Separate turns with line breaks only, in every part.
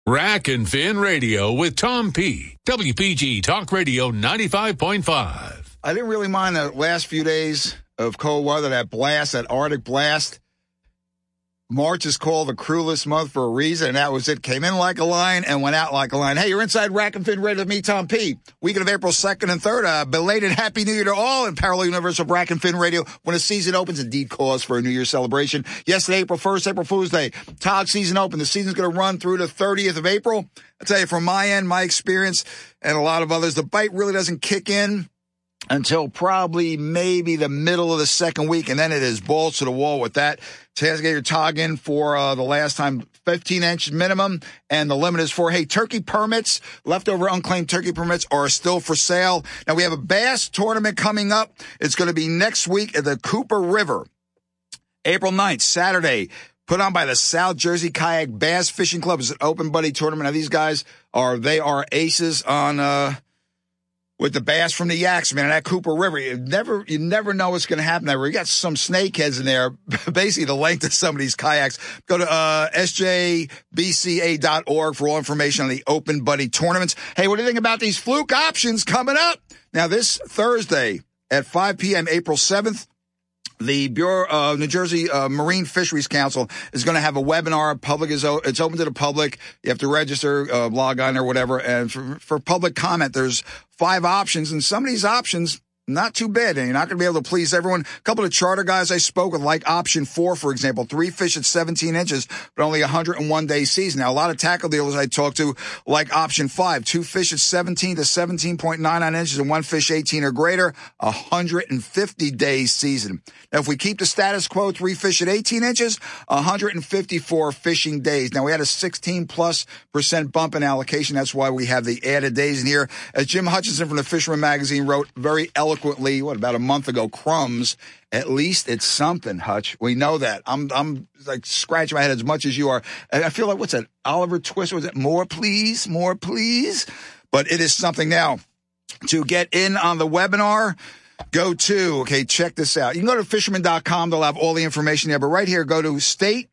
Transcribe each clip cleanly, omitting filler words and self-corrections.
Rack and Fin Radio with Tom P. WPG Talk Radio 95.5.
I didn't really mind the last few days of cold weather, that Arctic blast. March is called the cruelest month for a reason, and that was it. Came in like a lion and went out like a lion. Hey, you're inside Rack and Fin Radio with me, Tom P. Weekend of April 2nd and 3rd. Belated Happy New Year to all in parallel universe of Rack and Fin Radio. When the season opens, indeed cause for a New Year's celebration. Yesterday, April 1st, April Fool's Day. TOG season open. The season's going to run through the 30th of April. I tell you, from my end, my experience, and a lot of others, the bite really doesn't kick in until probably maybe the middle of the second week, and then it is balls to the wall with that. Chance to get your TOG in for the last time, 15 inches minimum, and the limit is for, hey, turkey permits, leftover unclaimed turkey permits are still for sale. Now, we have a bass tournament coming up. It's going to be next week at the Cooper River, April 9th, Saturday, put on by the South Jersey Kayak Bass Fishing Club. It's an open buddy tournament. Now, these guys are aces on with the bass from the Yaks, man, and that Cooper River. You never know what's going to happen there. We got some snakeheads in there, basically the length of some of these kayaks. Go to sjbca.org for all information on the Open Buddy tournaments. Hey, what do you think about these fluke options coming up? Now, this Thursday at 5 p.m., April 7th, the Bureau of New Jersey Marine Fisheries Council is going to have a webinar. It's open to the public. You have to register, log on or whatever. And for public comment, there's 5 options. And some of these options, not too bad. And you're not going to be able to please everyone. A couple of charter guys I spoke with, like option 4, for example, 3 fish at 17 inches, but only 101 day season. Now, a lot of tackle dealers I talked to like option 5, 2 fish at 17 to 17.99 inches and 1 fish 18 or greater, 150 days season. Now, if we keep the status quo, 3 fish at 18 inches, 154 fishing days. Now, we had a 16+% bump in allocation. That's why we have the added days in here. As Jim Hutchinson from the Fisherman Magazine wrote very eloquently, about a month ago, crumbs. At least it's something, Hutch. We know that. I'm like scratching my head as much as you are. I feel like, what's that? Oliver Twist? Was it more please? More please? But it is something. Now, to get in on the webinar, go to, check this out. You can go to fisherman.com. They'll have all the information there. But right here, go to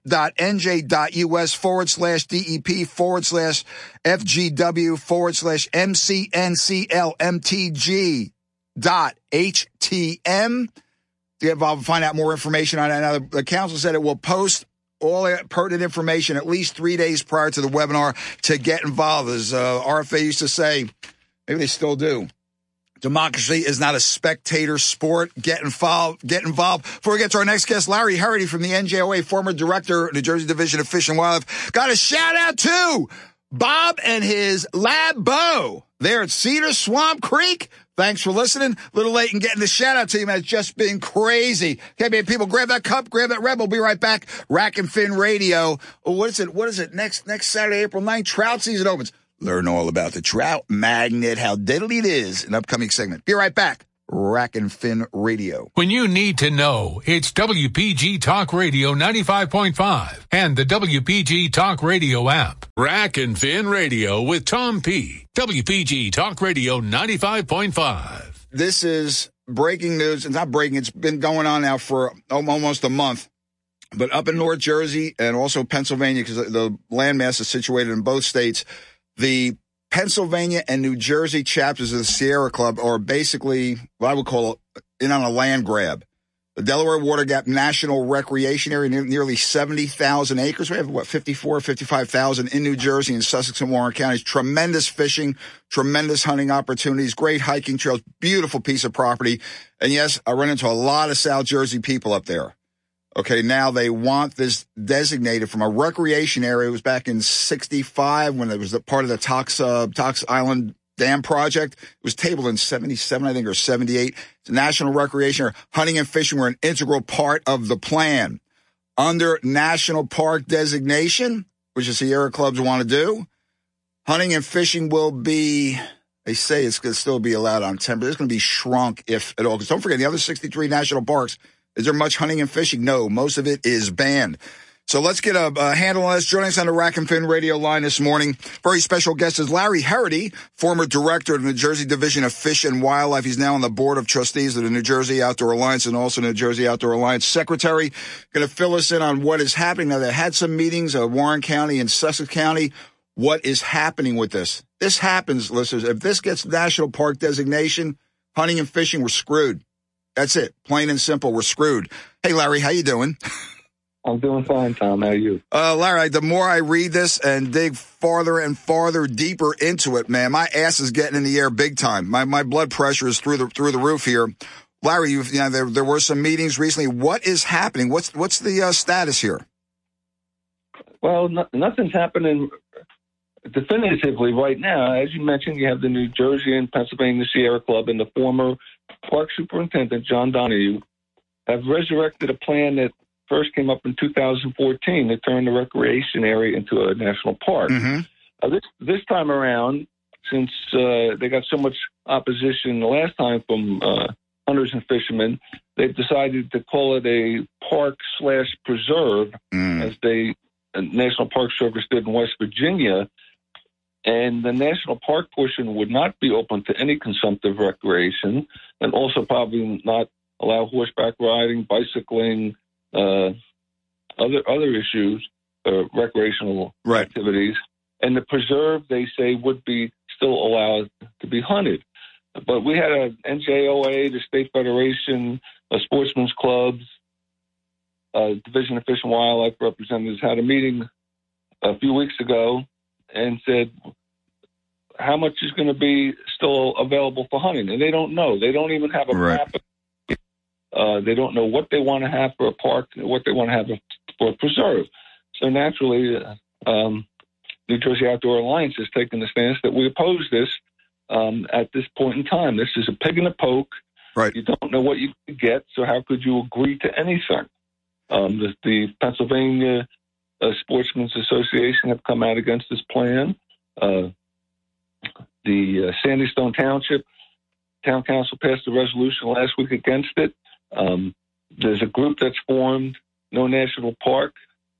state.nj.us/DEP/FGW/MCNCLMTG.HTM. To get involved and find out more information on it. Now, the council said it will post all pertinent information at least 3 days prior to the webinar to get involved. As RFA used to say, maybe they still do, democracy is not a spectator sport. Get involved. Before we get to our next guest, Larry Herity from the NJOA, former director, New Jersey Division of Fish and Wildlife. Got a shout out to Bob and his Lab Bow there at Cedar Swamp Creek. Thanks for listening. A little late in getting the shout out to you, man. It's just been crazy. Okay, man, people, grab that cup, grab that Red Bull. We'll be right back. Rack and Fin Radio. Oh, what is it? Next Saturday, April 9th, trout season opens. Learn all about the trout magnet, how deadly it is, an upcoming segment. Be right back. Rack and Fin Radio.
When you need to know, it's WPG Talk Radio 95.5 and the WPG Talk Radio app. Rack and Fin Radio with Tom P. WPG Talk Radio 95.5.
This is breaking news. It's not breaking. It's been going on now for almost a month. But up in North Jersey and also Pennsylvania, because the landmass is situated in both states, the Pennsylvania and New Jersey chapters of the Sierra Club are basically what I would call in on a land grab. The Delaware Water Gap National Recreation Area, nearly 70,000 acres. We have, 55,000 in New Jersey and Sussex and Warren counties. Tremendous fishing, tremendous hunting opportunities, great hiking trails, beautiful piece of property. And yes, I run into a lot of South Jersey people up there. Okay, now they want this designated from a recreation area. It was back in 65 when it was a part of the Tox Island Dam project. It was tabled in 77, I think, or 78. It's a national recreation area. Hunting and fishing were an integral part of the plan. Under national park designation, which the Sierra clubs want to do, hunting and fishing will be, they say it's going to still be allowed on 10, but it's going to be shrunk if at all. Because don't forget, the other 63 national parks, is there much hunting and fishing? No, most of it is banned. So let's get a handle on this. Joining us on the Rack and Fin Radio line this morning, very special guest is Larry Herity, former director of the New Jersey Division of Fish and Wildlife. He's now on the board of trustees of the New Jersey Outdoor Alliance and also New Jersey Outdoor Alliance secretary. Going to fill us in on what is happening. Now, they had some meetings, Warren County and Sussex County. what is happening with this. This happens, listeners. If this gets national park designation, hunting and fishing, we're screwed. That's it. Plain and simple, we're screwed. Hey, Larry, how you doing?
I'm doing fine, Tom. How are you?
Larry, the more I read this and dig farther and farther deeper into it, man, my ass is getting in the air big time. My blood pressure is through the roof here. Larry, there were some meetings recently. What is happening? What's the status here?
Well, nothing's happening definitively right now. As you mentioned, you have the New Jersey and Pennsylvania Sierra Club and the former park superintendent, John Donahue, have resurrected a plan that first came up in 2014 to turn the recreation area into a national park. Mm-hmm. This time around, since they got so much opposition the last time from hunters and fishermen, they've decided to call it a park/preserve, as the National Park Service did in West Virginia. And the national park portion would not be open to any consumptive recreation, and also probably not allow horseback riding, bicycling, other issues, recreational activities. And the preserve, they say, would be still allowed to be hunted. But we had a NJOA, the State Federation, sportsmen's clubs, Division of Fish and Wildlife representatives had a meeting a few weeks ago and said how much is going to be still available for hunting. And they don't know. They don't even have a map. They don't know what they want to have for a park, what they want to have for a preserve. So naturally, New Jersey Outdoor Alliance has taken the stance that we oppose this at this point in time. This is a pig in a poke.
Right.
You don't know what you could get, so how could you agree to anything? The Pennsylvania Sportsmen's Association have come out against this plan. The Sandy Stone Township Town Council passed a resolution last week against it. There's a group that's formed, NoNationalPark.org.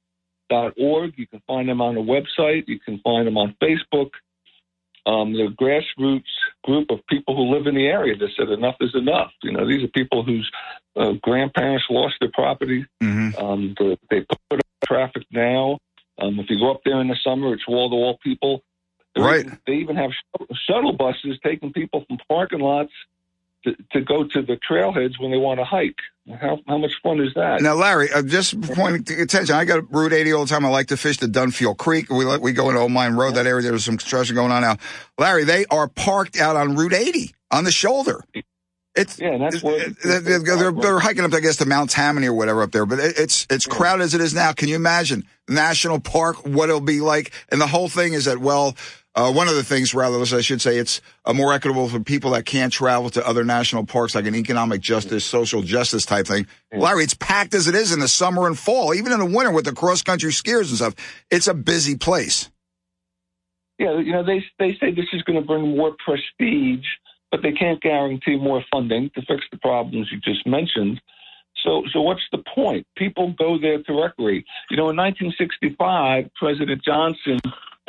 You can find them on the website. You can find them on Facebook. They're a grassroots group of people who live in the area that said enough is enough. You know, these are people whose grandparents lost their property. Mm-hmm. They put up traffic now. If you go up there in the summer, it's wall-to-wall people. They even have shuttle buses taking people from parking lots to go to the trailheads when they want to hike. How much fun is that?
Now, Larry, just pointing attention, I got Route 80 all the time. I like to fish the Dunfield Creek. We go into Old Mine Road, that area. There's some construction going on now. Larry, they are parked out on Route 80 on the shoulder.
That's where
they're hiking up, I guess, to Mount Tammany or whatever up there. But it's crowded as it is now. Can you imagine national park, what it'll be like? And the whole thing is that, one of the things, rather, I should say, it's more equitable for people that can't travel to other national parks, like an economic justice, social justice type thing. Yeah. Larry, it's packed as it is in the summer and fall, even in the winter with the cross-country skiers and stuff. It's a busy place.
Yeah, they say this is going to bring more prestige, but they can't guarantee more funding to fix the problems you just mentioned. So what's the point? People go there to recreate. In 1965, President Johnson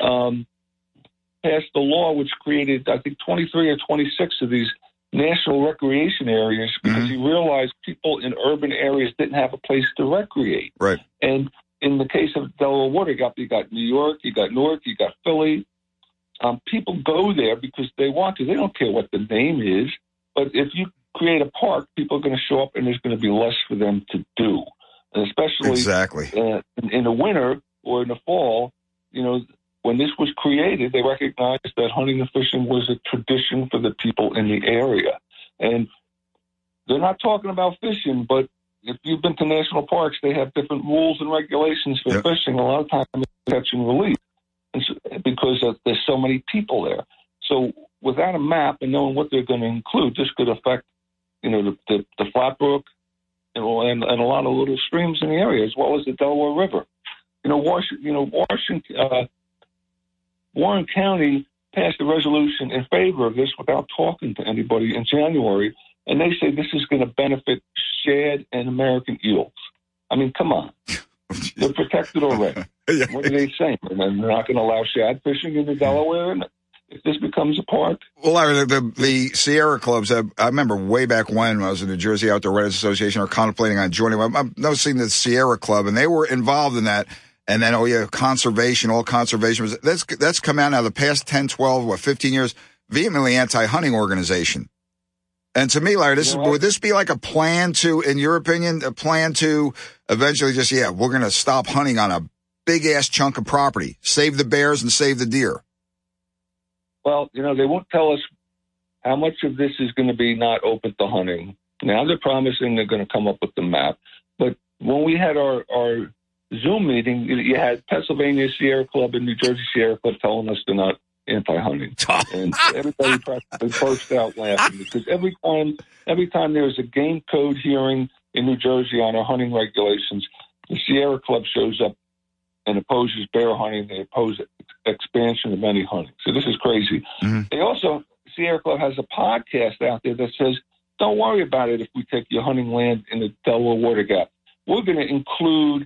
passed a law which created, I think, 23 or 26 of these national recreation areas because he realized people in urban areas didn't have a place to recreate.
Right.
And in the case of Delaware Water Gap, you got New York, you got Newark, you got Philly. People go there because they want to. They don't care what the name is. But if you create a park, people are going to show up and there's going to be less for them to do. And especially in the winter or in the fall, when this was created, they recognized that hunting and fishing was a tradition for the people in the area. And they're not talking about fishing, but if you've been to national parks, they have different rules and regulations for fishing. A lot of times it's catch and release because there's so many people there. So without a map and knowing what they're going to include, this could affect, the Flatbrook and a lot of little streams in the area, as well as the Delaware River. Warren County passed a resolution in favor of this without talking to anybody in January, and they say this is going to benefit shad and American eels. I mean, come on. They're protected already. What are they saying? And they're not going to allow shad fishing in the Delaware if this becomes a park?
Well, Larry, the Sierra clubs, I remember way back when I was in the New Jersey Outdoor Writers Association or contemplating on joining. I've noticing the Sierra Club, and they were involved in that. And then, conservation, all conservation. That's come out now the past 10, 12, 15 years, vehemently anti-hunting organization. And to me, Larry, would this be like a plan to, in your opinion, a plan to eventually just, we're going to stop hunting on a big-ass chunk of property, save the bears and save the deer?
Well, they won't tell us how much of this is going to be not open to hunting. Now they're promising they're going to come up with the map. But when we had our Zoom meeting, you had Pennsylvania Sierra Club and New Jersey Sierra Club telling us they're not anti-hunting. And everybody practically burst out laughing because every time there's a game code hearing in New Jersey on our hunting regulations, the Sierra Club shows up and opposes bear hunting. They oppose expansion of any hunting. So this is crazy. Mm-hmm. Sierra Club has a podcast out there that says, don't worry about it if we take your hunting land in the Delaware Water Gap. We're going to include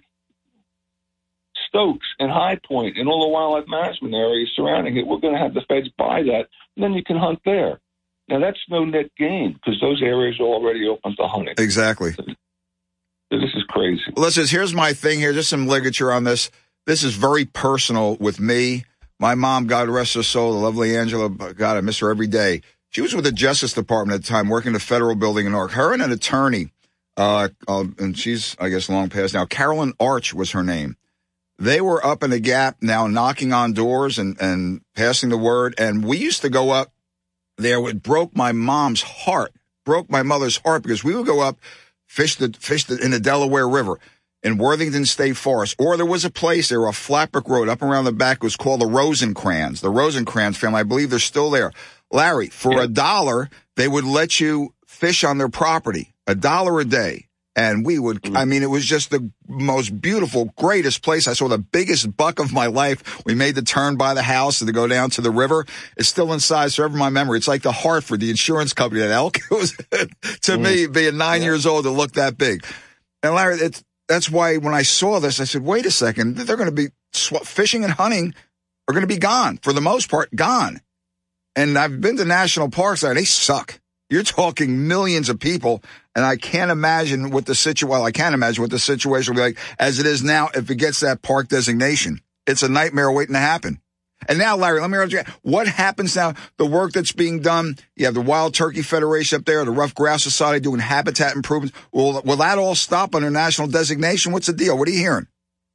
Stokes and High Point and all the wildlife management areas surrounding it. We're going to have the feds buy that, and then you can hunt there. Now, that's no net gain because those areas are already open to hunting.
Exactly.
So this is crazy.
Listen, here's my thing here, just some ligature on this. This is very personal with me. My mom, God rest her soul, the lovely Angela, God, I miss her every day. She was with the Justice Department at the time, working the federal building in Newark. Her and an attorney, and she's, I guess, long past now, Carolyn Arch was her name. They were up in the Gap now knocking on doors and passing the word. And we used to go up there. It broke my mom's heart, broke my mother's heart, because we would go up, fish in the Delaware River in Worthington State Forest. Or there was a place there, a Flatbrook Road up around the back. It was called the Rosencrantz. The Rosencrantz family, I believe they're still there. Larry, for $1, they would let you fish on their property, $1 a day. And we would, it was just the most beautiful, greatest place. I saw the biggest buck of my life. We made the turn by the house to go down to the river. It's still inside, so ever my memory. It's like the Hartford, the insurance company, that elk. It was, to me, being 9 years old, to look that big. And Larry, that's why when I saw this, I said, wait a second, they're going to be, fishing and hunting are going to be gone, for the most part, gone. And I've been to national parks, Larry, they suck. You're talking millions of people, and I can't imagine what the situation will be like as it is now if it gets that park designation. It's a nightmare waiting to happen. And now, Larry, let me ask you, what happens now, the work that's being done? You have the Wild Turkey Federation up there, the Rough Grouse Society doing habitat improvements. Will that all stop under national designation? What's the deal? What are you hearing?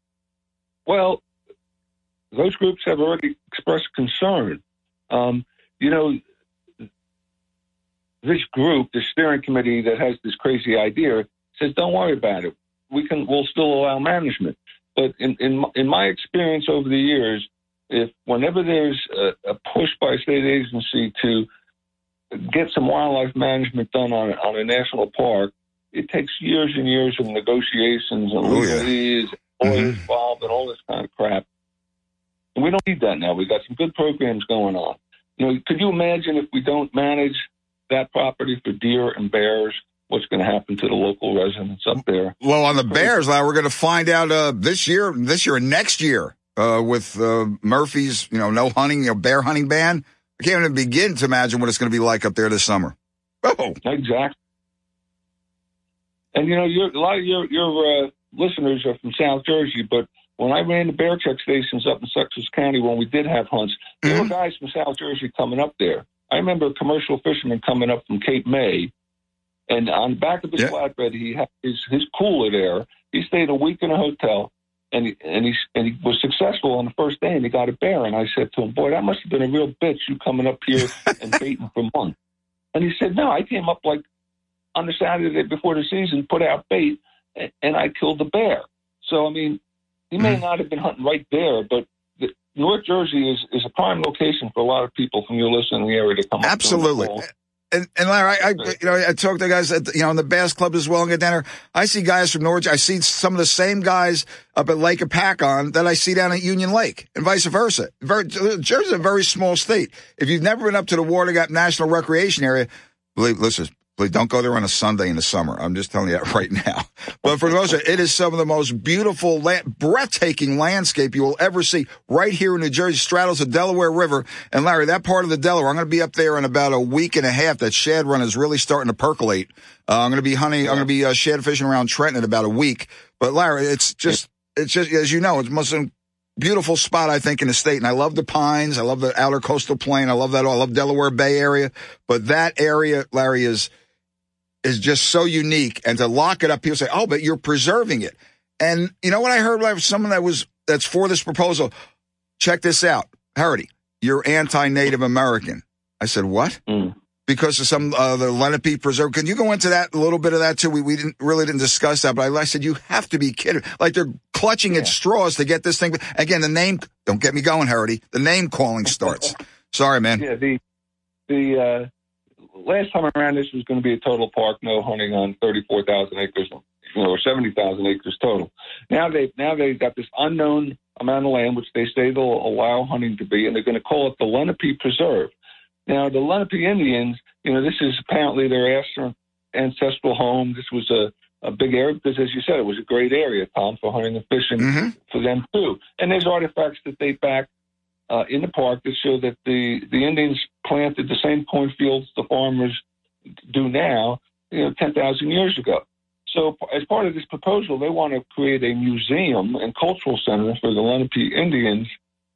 Well, those groups have already expressed concern. This group, the steering committee that has this crazy idea, says, don't worry about it. We'll still allow management. But in my experience over the years, whenever there's a push by a state agency to get some wildlife management done on a national park, it takes years and years of negotiations and legalese, lawyers involved, and all this kind of crap. And we don't need that now. We've got some good programs going on. Could you imagine if we don't manage that property for deer and bears, what's going to happen to the local residents up there?
Well, on the bears, now we're going to find out this year and next year with Murphy's, no hunting, bear hunting ban. I can't even begin to imagine what it's going to be like up there this summer. Oh,
exactly. And a lot of your listeners are from South Jersey, but when I ran the bear check stations up in Sussex County when we did have hunts, there were guys from South Jersey coming up there. I remember a commercial fisherman coming up from Cape May, and on the back of his flatbed, he had his cooler there. He stayed a week in a hotel, and he was successful on the first day, and he got a bear. And I said to him, boy, that must have been a real bitch, you coming up here and baiting for months. And he said, no, I came up like on the Saturday before the season, put out bait, and I killed the bear. So, he may not have been hunting right there, but North Jersey is a prime location for a lot of people from your listening area to come up.
Absolutely. And Larry, I talk to guys at, in the Bass Club as well and get down there. I see guys from North. I see some of the same guys up at Lake Apacon that I see down at Union Lake, and vice versa. Jersey's a very small state. If you've never been up to the Water Gap National Recreation Area, please don't go there on a Sunday in the summer. I'm just telling you that right now. But for the most part, it is some of the most beautiful, breathtaking landscape you will ever see right here in New Jersey. Straddles the Delaware River. And Larry, that part of the Delaware, I'm going to be up there in about a week and a half. That shad run is really starting to percolate. I'm going to be hunting. I'm going to be shad fishing around Trenton in about a week. But Larry, it's it's just, as you know, it's the most beautiful spot, I think, in the state. And I love the Pines. I love the outer coastal plain. I love that all. I love Delaware Bay area. But that area, Larry, is just so unique. And to lock it up, people say, oh, but you're preserving it. And you know what I heard, Larry, someone that's for this proposal? Check this out. Harity, you're anti-Native American. I said, what? Because of some the Lenape Preserve. Can you go into that, a little bit of that too? We didn't discuss that, but I said, you have to be kidding. Like they're clutching at straws to get this thing. Again, the name, don't get me going, Harity. The name calling starts. Sorry, man.
Yeah, the last time around, this was going to be a total park, no hunting on 34,000 acres, or 70,000 acres total. Now they've got this unknown amount of land, which they say they'll allow hunting to be, and they're going to call it the Lenape Preserve. Now, the Lenape Indians, this is apparently their ancestral home. This was a big area because, as you said, it was a great area, Tom, for hunting and fishing for them, too. And there's artifacts that date back in the park that show that the Indians planted the same cornfields the farmers do now, 10,000 years ago. So as part of this proposal, they want to create a museum and cultural center for the Lenape Indians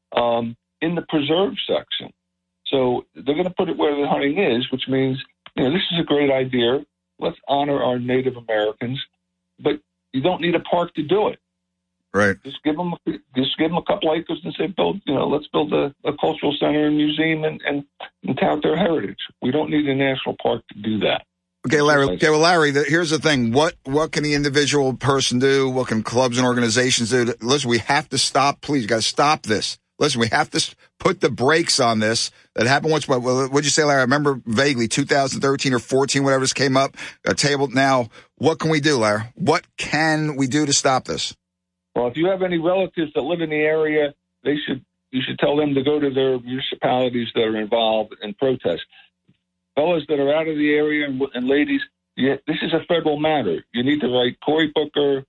in the preserve section. So they're going to put it where the hunting is, which means, this is a great idea. Let's honor our Native Americans, but you don't need a park to do it.
Right.
Just give them a couple acres and say, let's build a cultural center and museum and tout their heritage. We don't need a national park to do that.
Okay, Larry. Okay, well, Larry, here's the thing. What can the individual person do? What can clubs and organizations do? Listen, we have to stop. Please, you got to stop this. Listen, we have to put the brakes on this. That happened once. What'd you say, Larry? I remember vaguely 2013 or 14, whatever this came up, tabled. Now, what can we do, Larry? What can we do to stop this?
Well, if you have any relatives that live in the area, you should tell them to go to their municipalities that are involved and protest. Fellas that are out of the area and ladies, this is a federal matter. You need to write Cory Booker,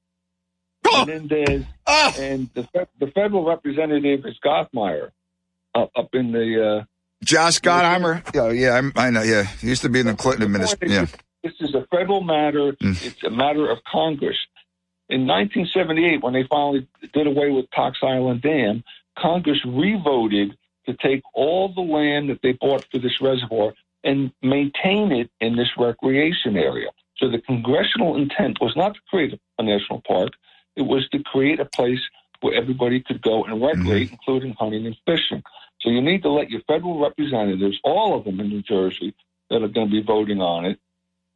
Menendez, and the federal representative is Gothmeier up in the...
Josh Gottheimer? I know, yeah. He used to be in the Clinton administration. Yeah.
This is a federal matter. It's a matter of Congress. In 1978, when they finally did away with Cox Island Dam, Congress revoted to take all the land that they bought for this reservoir and maintain it in this recreation area. So the congressional intent was not to create a national park. It was to create a place where everybody could go and recreate, including hunting and fishing. So you need to let your federal representatives, all of them in New Jersey, that are going to be voting on it,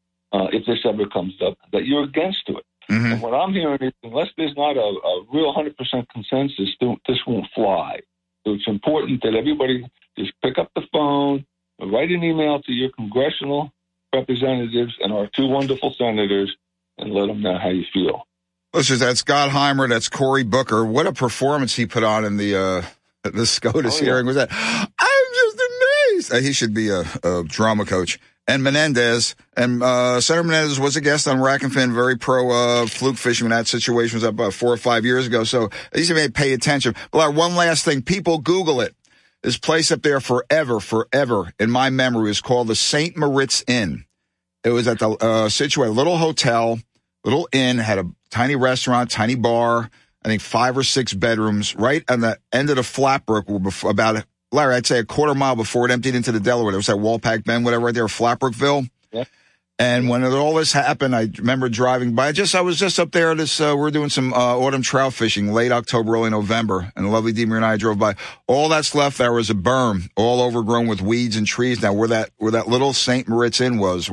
if this ever comes up, that you're against it. And what I'm hearing is, unless there's not a real 100% consensus, this won't fly. So it's important that everybody just pick up the phone, write an email to your congressional representatives and our two wonderful senators, and let them know how you feel.
Listen, that's Gottheimer, that's Cory Booker. What a performance he put on in the SCOTUS hearing. Was that? I'm just amazed. He should be a drama coach. And Menendez, and Senator Menendez was a guest on Rack and Fin, very pro fluke fishing when that situation was up about 4 or 5 years ago. So at least you may pay attention. But one last thing, people Google it. This place up there forever in my memory is called the St. Moritz Inn. It was at the Situate, little hotel, little inn, had a tiny restaurant, tiny bar, I think 5 or 6 bedrooms, right on the end of the Flatbrook, about, Larry, I'd say a quarter mile before it emptied into the Delaware. There was that Walpack Bend, whatever, right there, Flatbrookville. Yeah. And when all this happened, I remember driving by. I was just up there. We're doing some autumn trout fishing, late October, early November, and lovely Demir and I drove by. All that's left there was a berm, all overgrown with weeds and trees. Now, where that little St. Moritz Inn was,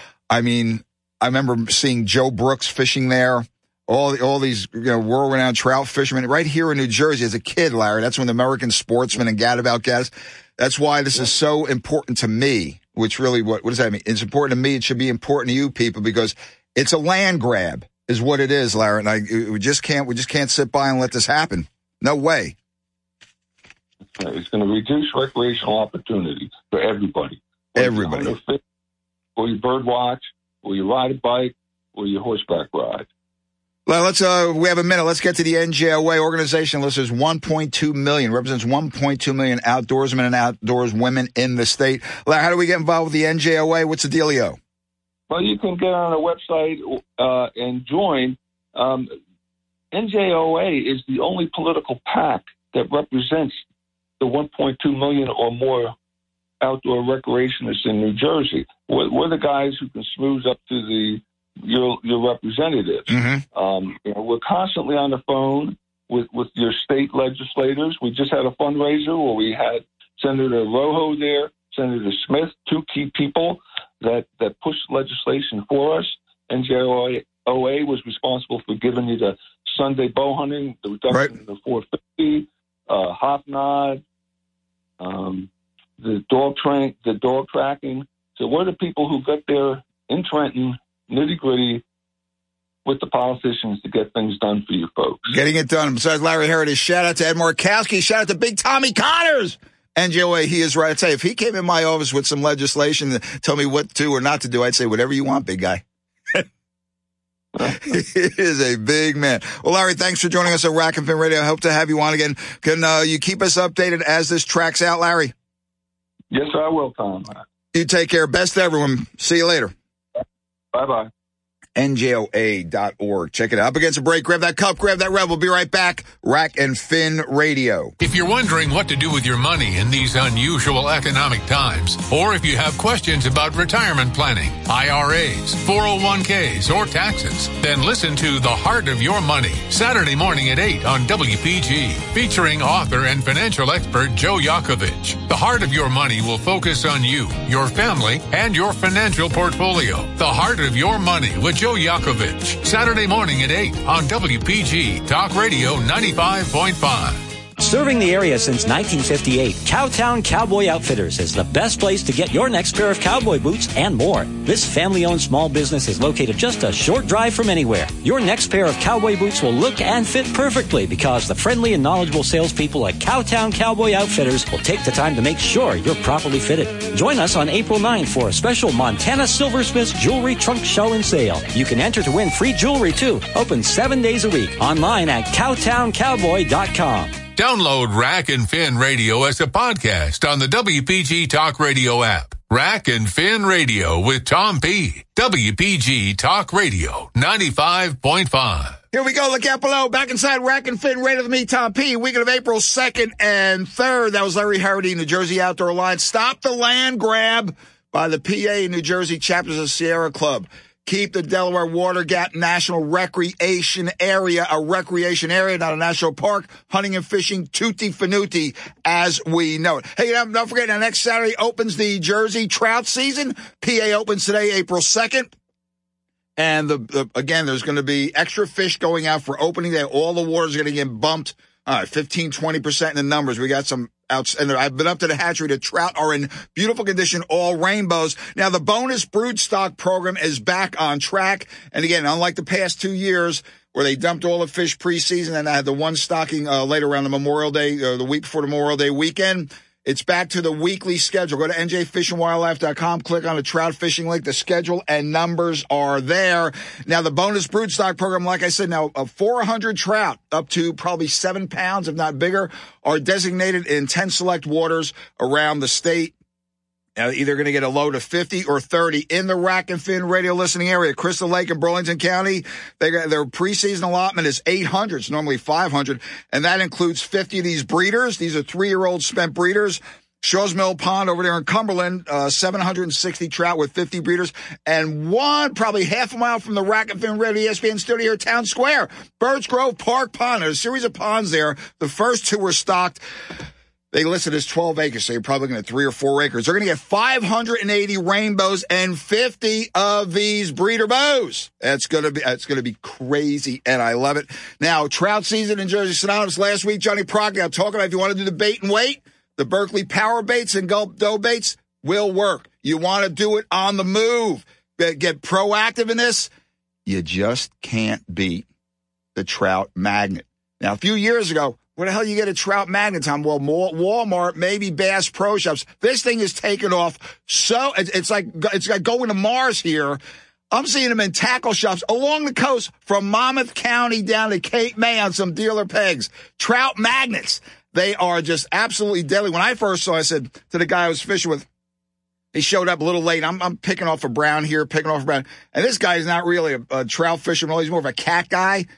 I remember seeing Joe Brooks fishing there. All these world-renowned trout fishermen right here in New Jersey as a kid, Larry. That's when the American Sportsman and Gadabout guys. That's why this is so important to me. Which really, what does that mean? It's important to me. It should be important to you people because it's a land grab, is what it is, Larry. And we just can't sit by and let this happen. No way.
It's going to reduce recreational opportunities for everybody.
Everybody.
Or you bird watch, or you ride a bike, or you horseback ride.
Well, we have a minute. Let's get to the NJOA organization. Lists 1.2 million, represents 1.2 million outdoorsmen and outdoors women in the state. Larry, how do we get involved with the NJOA? What's the Well,
you can get on our website and join. NJOA is the only political PAC that represents the 1.2 million or more outdoor recreationists in New Jersey. We're the guys who can smooth up to your representatives.
Mm-hmm.
We're constantly on the phone with your state legislators. We just had a fundraiser where we had Senator Rojo there, Senator Smith, two key people that pushed legislation for us. NJOA was responsible for giving you the Sunday bow hunting, the reduction of the 450, Hopnod, the dog tracking. So we're the people who got there in Trenton, nitty-gritty, with the politicians to get things done for you folks.
Getting it done. Besides Larry Heritage, shout out to Ed Markowski, shout out to Big Tommy Connors. NJOA, he is right. I tell you, if he came in my office with some legislation to tell me what to or not to do, I'd say whatever you want, big guy. He is a big man. Well, Larry, thanks for joining us at Rack and Fin Radio. I hope to have you on again. Can you keep us updated as this tracks out, Larry?
Yes, I will, Tom.
You take care. Best to everyone. See you later.
Bye-bye.
NJOA.org. Check it out. Up against a break. Grab that cup, grab that red. We'll be right back. Rack and Fin Radio.
If you're wondering what to do with your money in these unusual economic times, or if you have questions about retirement planning, IRAs, 401ks, or taxes, then listen to The Heart of Your Money, Saturday morning at 8 on WPG, featuring author and financial expert Joe Yakovich. The Heart of Your Money will focus on you, your family, and your financial portfolio. The Heart of Your Money with Joe Yakovich, Saturday morning at 8 on WPG Talk Radio 95.5.
Serving the area since 1958, Cowtown Cowboy Outfitters is the best place to get your next pair of cowboy boots and more. This family-owned small business is located just a short drive from anywhere. Your next pair of cowboy boots will look and fit perfectly because the friendly and knowledgeable salespeople at Cowtown Cowboy Outfitters will take the time to make sure you're properly fitted. Join us on April 9th for a special Montana Silversmiths Jewelry Trunk Show and Sale. You can enter to win free jewelry, too. Open 7 days a week. Online at cowtowncowboy.com.
Download Rack and Fin Radio as a podcast on the WPG Talk Radio app. Rack and Fin Radio with Tom P. WPG Talk Radio 95.5.
Here we go. Look out below. Back inside Rack and Fin Radio with me, Tom P. Weekend of April 2nd and 3rd. That was Larry Harity, New Jersey Outdoor Alliance. Stop the land grab by the PA New Jersey chapters of Sierra Club. Keep the Delaware Water Gap National Recreation Area a recreation area, not a national park. Hunting and fishing, tutti frutti, as we know it. Hey, don't forget, now next Saturday opens the Jersey trout season. PA opens today, April 2nd. And again, there's going to be extra fish going out for opening day. All the water's going to get bumped. 15, 20% in the numbers. We got some outs, and I've been up to the hatchery. The trout are in beautiful condition, all rainbows. Now, the bonus brood stock program is back on track. And again, unlike the past 2 years where they dumped all the fish preseason and I had the one stocking later around the Memorial Day, the week before the Memorial Day weekend, it's back to the weekly schedule. Go to njfishandwildlife.com, click on the trout fishing link. The schedule and numbers are there. Now, the bonus broodstock program, like I said, now 400 trout up to probably 7 pounds, if not bigger, are designated in 10 select waters around the state. Either going to get a load of 50 or 30 in the Rack and Fin radio listening area. Crystal Lake and Burlington County, their preseason allotment is 800. It's normally 500, and that includes 50 of these breeders. These are 3-year-old spent breeders. Shaw's Mill Pond over there in Cumberland, 760 trout with 50 breeders, and one probably half a mile from the Rack and Fin radio ESPN studio here at Town Square, Birch Grove Park Pond. There's a series of ponds there. The first 2 were stocked. They listed as 12 acres, so you're probably looking at 3 or 4 acres. They're going to get 580 rainbows and 50 of these breeder bows. It's going to be crazy, and I love it. Now, trout season in Jersey synonymous last week. Johnny Prochnow talking about if you want to do the bait and wait, the Berkeley Power Baits and Gulp Dough Baits will work. You want to do it on the move. Get proactive in this. You just can't beat the Trout Magnet. Now, a few years ago, where the hell you get a Trout Magnet, Tom? Well, Walmart, maybe Bass Pro Shops. This thing is taken off. So it's like going to Mars here. I'm seeing them in tackle shops along the coast from Monmouth County down to Cape May on some dealer pegs. Trout Magnets. They are just absolutely deadly. When I first saw, I said to the guy I was fishing with, he showed up a little late. I'm picking off a brown here, picking off a brown. And this guy is not really a trout fisherman. He's more of a cat guy.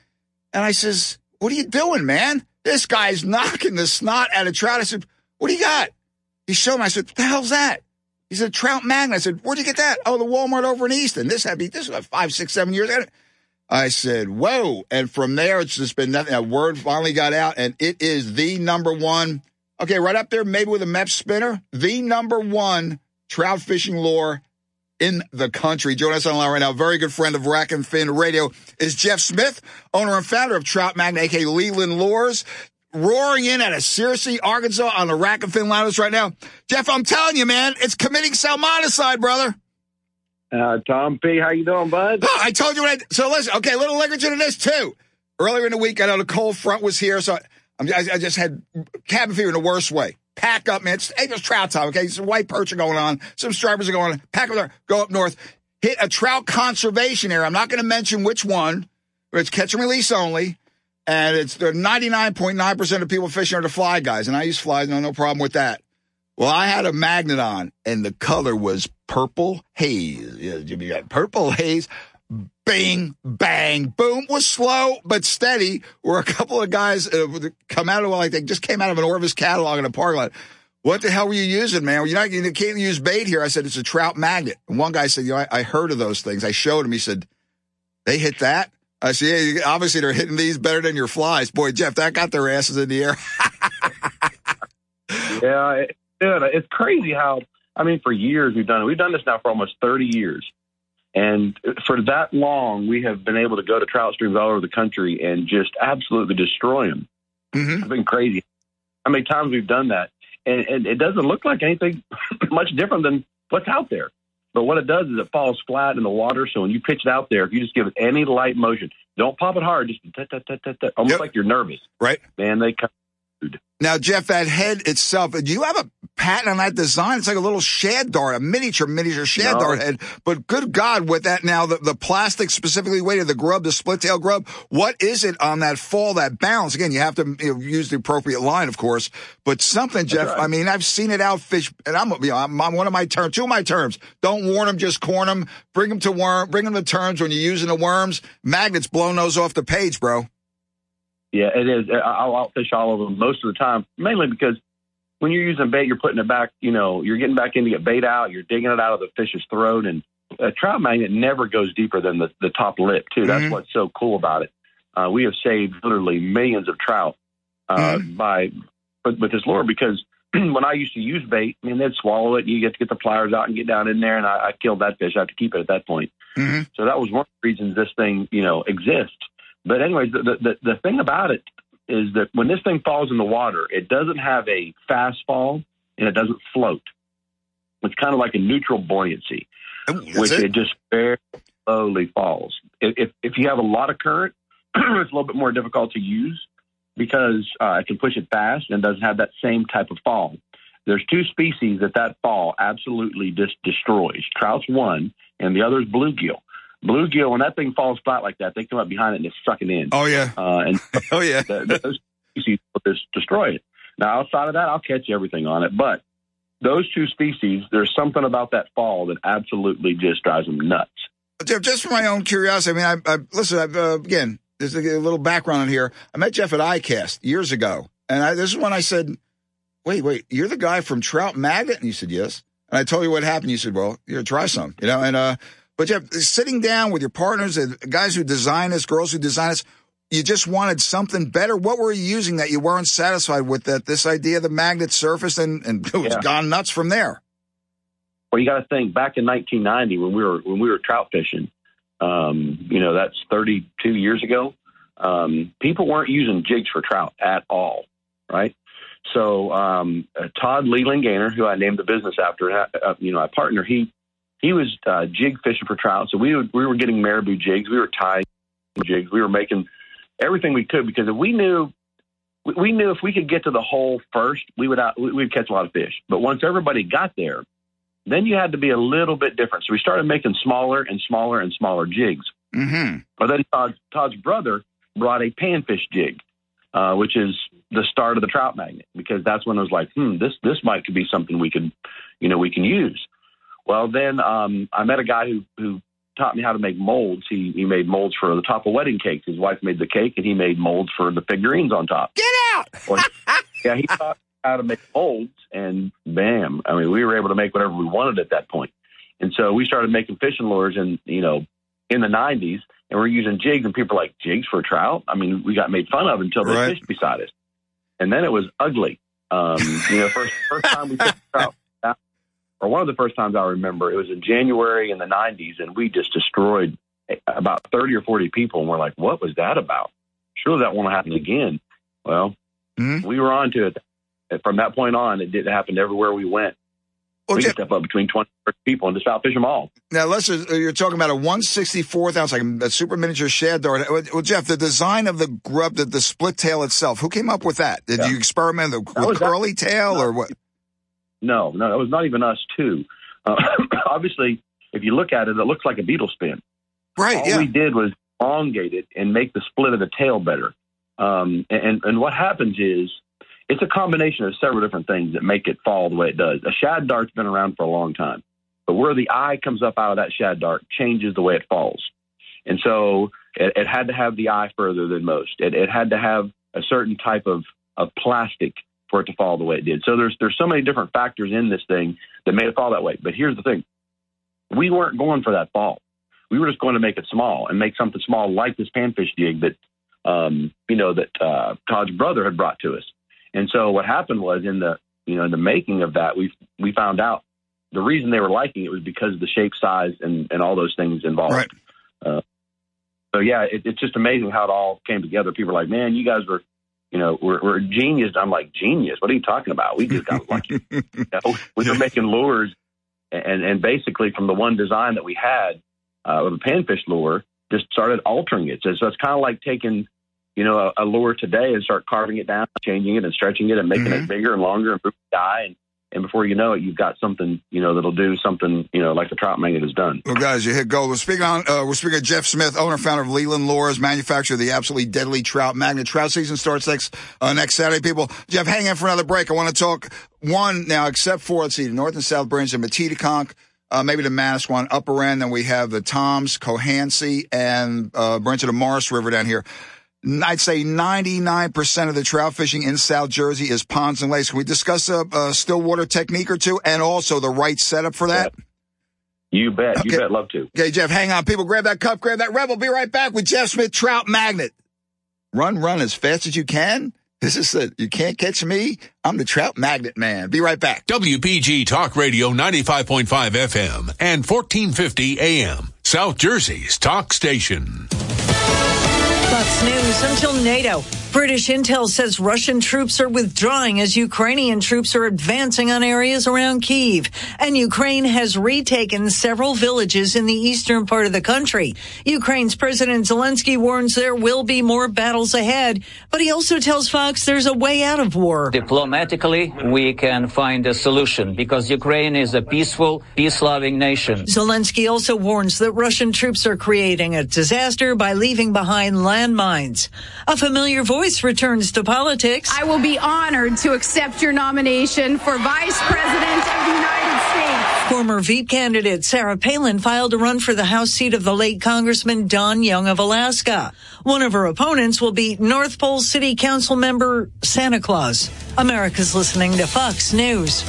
And I says, what are you doing, man? This guy's knocking the snot out of trout. I said, what do you got? He showed me. I said, what the hell's that? He said, trout magnet. I said, where'd you get that? Oh, the Walmart over in Easton. This was like 5, 6, 7 years ago. I said, whoa. And from there, it's just been nothing. A word finally got out, and it is the number one. Okay, right up there, maybe with a Mepps spinner, the number one trout fishing lure in the country. Joining us on the line right now, very good friend of Rack and Fin Radio, is Jeff Smith, owner and founder of Trout Magnet, a.k.a. Leland Lures, roaring in out of Searcy, Arkansas on the Rack and Fin line right now. Jeff, I'm telling you, man, it's committing salmonicide, brother.
Tom P., how you doing, bud?
Oh, I told you so listen, okay, a little language into this, too. Earlier in the week, I know the cold front was here, so I just had cabin fever in the worst way. Pack up, man. It's trout time, okay? Some white perch are going on. Some stripers are going on. Pack up there. Go up north. Hit a trout conservation area. I'm not going to mention which one, but it's catch and release only. And it's 99.9% of people fishing are the fly guys. And I use flies, no problem with that. Well, I had a magnet on, and the color was purple haze. You got purple haze. Bing, bang, boom. Was slow but steady. Where a couple of guys come out of they just came out of an Orvis catalog in a parking lot. What the hell were you using, man? You can't use bait here. I said, it's a trout magnet. And one guy said, I heard of those things. I showed him. He said, they hit that? I said, yeah, obviously they're hitting these better than your flies. Boy, Jeff, that got their asses in the air.
Yeah, it's crazy how, for years we've done it. We've done this now for almost 30 years. And for that long, we have been able to go to trout streams all over the country and just absolutely destroy them. Mm-hmm. It's been crazy how many times we've done that. And it doesn't look like anything much different than what's out there. But what it does is it falls flat in the water. So when you pitch it out there, if you just give it any light motion, don't pop it hard, just almost like you're nervous.
Right.
Man, they come.
Now, Jeff, that head itself, do you have a patent on that design? It's like a little shad dart, a miniature shad dart head. But good God, with that now, the plastic specifically weighted, the grub, the split tail grub, what is it on that fall, that balance? Again, you have to use the appropriate line, of course. But something, Jeff, right. I've seen it out fish, and I'm one of my terms, two of my terms. Don't warn them, just corn them. Bring them to terms when you're using the worms. Magnets blow those off the page, bro.
Yeah, it is. I'll outfish all of them most of the time, mainly because when you're using bait, you're putting it back, you're getting back in to get bait out, you're digging it out of the fish's throat, and a trout magnet never goes deeper than the top lip, too. That's what's so cool about it. We have saved literally millions of trout with this lure, because when I used to use bait, they'd swallow it, and you get to get the pliers out and get down in there, and I killed that fish. I had to keep it at that point. Mm-hmm. So that was one of the reasons this thing, exists. But anyways, the thing about it is that when this thing falls in the water, it doesn't have a fast fall and it doesn't float. It's kind of like a neutral buoyancy, which it just very slowly falls. If you have a lot of current, it's a little bit more difficult to use because it can push it fast and doesn't have that same type of fall. There's two species that fall absolutely destroys. Trout's one, and the other is bluegill. Bluegill, when that thing falls flat like that, they come up behind it and it's sucking in.
Oh, yeah.
Oh, yeah. Those species will just destroy it. Now, outside of that, I'll catch everything on it. But those two species, there's something about that fall that absolutely just drives them nuts.
Jeff, just for my own curiosity, again, there's a little background on here. I met Jeff at ICAST years ago. And this is when I said, wait, you're the guy from Trout Magnet? And you said, yes. And I told you what happened. You said, well, you're try some, But Jeff, sitting down with your partners, the guys who design this, girls who design this, you just wanted something better. What were you using that you weren't satisfied with? This idea of the magnet surface, and it was gone nuts from there.
Well, you got to think back in 1990 when we were trout fishing. That's 32 years ago. People weren't using jigs for trout at all, right? So Todd Leland Gaynor, who I named the business after, my partner, he was jig fishing for trout. So we were getting marabou jigs. We were tying jigs. We were making everything we could, because if we knew if we could get to the hole first, we'd catch a lot of fish. But once everybody got there, then you had to be a little bit different. So we started making smaller and smaller and smaller jigs. Mm-hmm. But then Todd's brother brought a panfish jig, which is the start of the trout magnet, because that's when I was like, this might could be something we can use. Well, then I met a guy who taught me how to make molds. He made molds for the top of wedding cakes. His wife made the cake, and he made molds for the figurines on top.
Get out!
Well, yeah, he taught me how to make molds, and bam! I mean, we were able to make whatever we wanted at that point. And so we started making fishing lures, in the 90s, and we're using jigs, and people are like, jigs for trout? I mean, we got made fun of until they fished beside us, and then it was ugly. First time we fished trout. Or one of the first times I remember, it was in January in the 90s, and we just destroyed about 30 or 40 people, and we're like, what was that about? Surely that won't happen again. Well, we were on to it. And from that point on, it happened everywhere we went.
Well,
we
Jeff,
could step up between 20 or 30 people and just outfish them all.
Now, you're talking about a 1/64th ounce, like a super miniature shad dart. Well, Jeff, the design of the grub, the split tail itself, who came up with that? Did you experiment with curly tail or what?
No, it was not even us two. Obviously, if you look at it, it looks like a beetle spin.
Right.
All we did was elongate it and make the split of the tail better. And what happens is it's a combination of several different things that make it fall the way it does. A shad dart's been around for a long time, but where the eye comes up out of that shad dart changes the way it falls. And so it had to have the eye further than most. It had to have a certain type of plastic for it to fall the way it did. So there's so many different factors in this thing that made it fall that way. But here's the thing. We weren't going for that fall. We were just going to make it small and make something small like this panfish jig that Todd's brother had brought to us. And so what happened was in the making of that, we found out the reason they were liking it was because of the shape, size, and all those things involved.
Right.
So yeah, it's just amazing how it all came together. People are like, man, you guys were, we're genius. I'm like, genius? What are you talking about? We just got lucky. We were making lures, and basically from the one design that we had of a panfish lure, just started altering it. So it's kind of like taking, a lure today and start carving it down, changing it and stretching it and making it bigger and longer and die. And before you know it, you've got something, that'll do something, like the trout magnet has done.
Well, guys, you hit gold. We're speaking of Jeff Smith, owner, founder of Leland Lures, manufacturer of the absolutely deadly trout magnet. Trout season starts next Saturday, people. Jeff, hang in for another break. I want to talk one now, except for, let's see, the North and South Branch of Metedeconk, maybe the Manasquan upper end. Then we have the Toms, Cohansey, and branch of the Morris River down here. I'd say 99% of the trout fishing in South Jersey is ponds and lakes. Can we discuss a still water technique or two and also the right setup for that?
You bet. Okay. You bet. Love to.
Okay, Jeff, hang on. People, grab that cup, grab that Rebel. Be right back with Jeff Smith, Trout Magnet. Run as fast as you can. This is it. You can't catch me. I'm the Trout Magnet Man. Be right back.
WPG Talk Radio 95.5 FM and 1450 AM. South Jersey's talk station.
Fox News. Until NATO. British intel says Russian troops are withdrawing as Ukrainian troops are advancing on areas around Kyiv. And Ukraine has retaken several villages in the eastern part of the country. Ukraine's President Zelensky warns there will be more battles ahead, but he also tells Fox there's a way out of war.
Diplomatically, we can find a solution because Ukraine is a peaceful, peace-loving nation.
Zelensky also warns that Russian troops are creating a disaster by leaving behind landmines. A familiar voice returns to politics.
I will be honored to accept your nomination for Vice President of the United States.
Former Veep candidate Sarah Palin filed to run for the House seat of the late Congressman Don Young of Alaska. One of her opponents will be North Pole City Council member Santa Claus. America's listening to Fox News.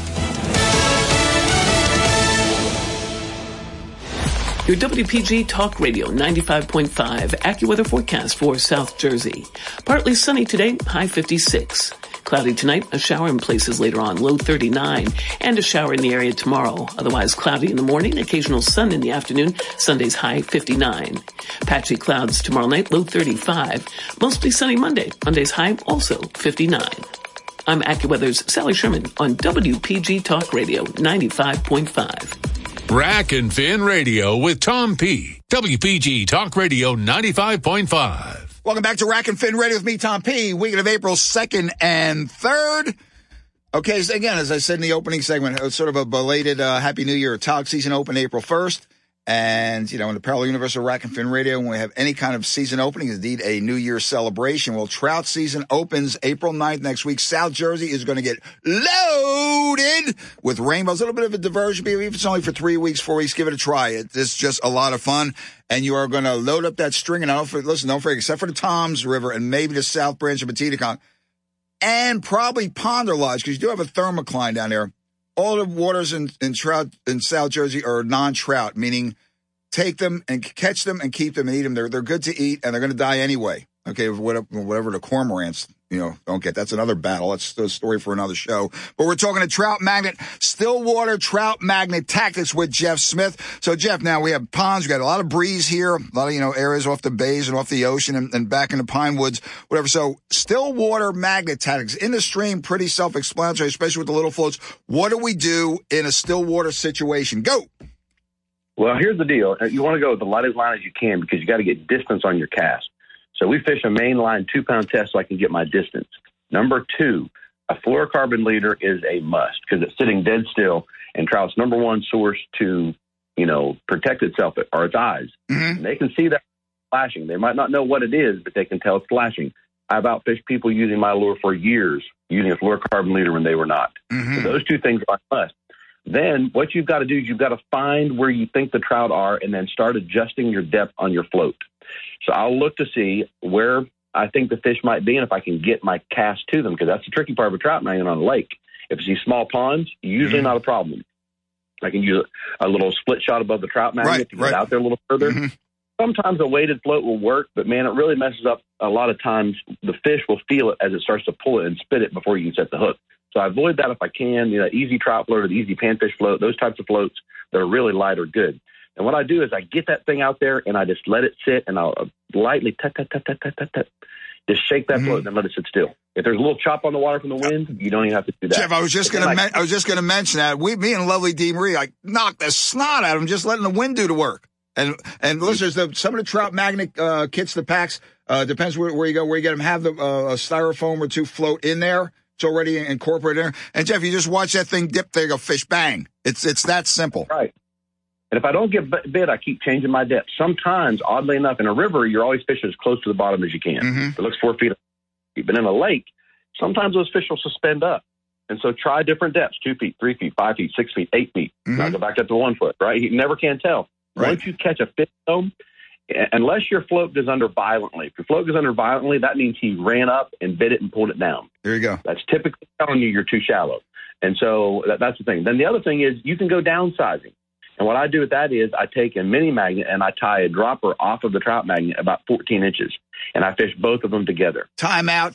Your WPG Talk Radio 95.5 AccuWeather forecast for South Jersey. Partly sunny today, high 56. Cloudy tonight, a shower in places later on, low 39, and a shower in the area tomorrow. Otherwise cloudy in the morning, occasional sun in the afternoon, Sunday's high 59. Patchy clouds tomorrow night, low 35. Mostly sunny Monday, Monday's high also 59. I'm AccuWeather's Sally Sherman on WPG Talk Radio 95.5.
Rack and Fin Radio with Tom P. WPG Talk Radio 95.5.
Welcome back to Rack and Fin Radio with me, Tom P. Weekend of April 2nd and 3rd. Okay, so again, as I said in the opening segment, it's sort of a belated Happy New Year. Talk season open April 1st. And, in the parallel universe of Rack and Fin Radio, when we have any kind of season opening, indeed a New Year's celebration. Well, trout season opens April 9th next week. South Jersey is going to get loaded with rainbows. A little bit of a diversion. Even if it's only for 3 weeks, 4 weeks, give it a try. It's just a lot of fun. And you are going to load up that string. And don't forget, except for the Toms River and maybe the South Branch of Petitacon, and probably Ponder Lodge, because you do have a thermocline down there. All the waters in trout in South Jersey are non-trout, meaning take them and catch them and keep them and eat them. They're good to eat, and they're going to die anyway. Okay, whatever the cormorants, don't get. That's another battle. That's a story for another show. But we're talking to Trout Magnet, Stillwater Trout Magnet Tactics with Jeff Smith. So, Jeff, now we have ponds. We got a lot of breeze here, a lot of, areas off the bays and off the ocean and back in the pine woods, whatever. So, Stillwater Magnet Tactics. In the stream, pretty self-explanatory, especially with the little floats. What do we do in a Stillwater situation? Go!
Well, here's the deal. You want to go with the lightest line as you can because you got to get distance on your cast. So we fish a main line 2-pound test so I can get my distance. Number 2, a fluorocarbon leader is a must because it's sitting dead still, and trout's number one source to, protect itself are its eyes. Mm-hmm. And they can see that flashing. They might not know what it is, but they can tell it's flashing. I've outfished people using my lure for years, using a fluorocarbon leader when they were not. Mm-hmm. So those two things are a must. Then what you've got to do is you've got to find where you think the trout are and then start adjusting your depth on your float. So I'll look to see where I think the fish might be and if I can get my cast to them, because that's the tricky part of a trout magnet on a lake. If it's these small ponds, usually not a problem. I can use a little split shot above the trout magnet to get out there a little further. Mm-hmm. Sometimes a weighted float will work, but, man, it really messes up a lot of times. The fish will feel it as it starts to pull it and spit it before you can set the hook. So I avoid that if I can. Easy trout float or the easy panfish float, those types of floats that are really light are good. And what I do is I get that thing out there and I just let it sit and I'll lightly just shake that float and then let it sit still. If there's a little chop on the water from the wind, you don't even have to do that.
Jeff, I was just going to mention that me and lovely Dee Marie, knocked the snot out of them, just letting the wind do the work. And listeners, some of the trout magnet kits, the packs, depends where you go, where you get them, have a styrofoam or 2 float in there. It's already incorporated in there. And Jeff, you just watch that thing dip, there you go, fish, bang. It's that simple.
Right. And if I don't get bit, I keep changing my depth. Sometimes, oddly enough, in a river, you're always fishing as close to the bottom as you can. Mm-hmm. It looks 4 feet. But in a lake, sometimes those fish will suspend up. And so try different depths, 2 feet, 3 feet, 5 feet, 6 feet, 8 feet. Mm-hmm. Now go back up to 1 foot, right? You never can tell. Right. Once you catch a fish, though, unless your float goes under violently. If your float goes under violently, that means he ran up and bit it and pulled it down.
There you go.
That's typically telling you you're too shallow. And so that's the thing. Then the other thing is you can go downsizing. And what I do with that is I take a mini magnet and I tie a dropper off of the trout magnet about 14 inches. And I fish both of them together.
Time out.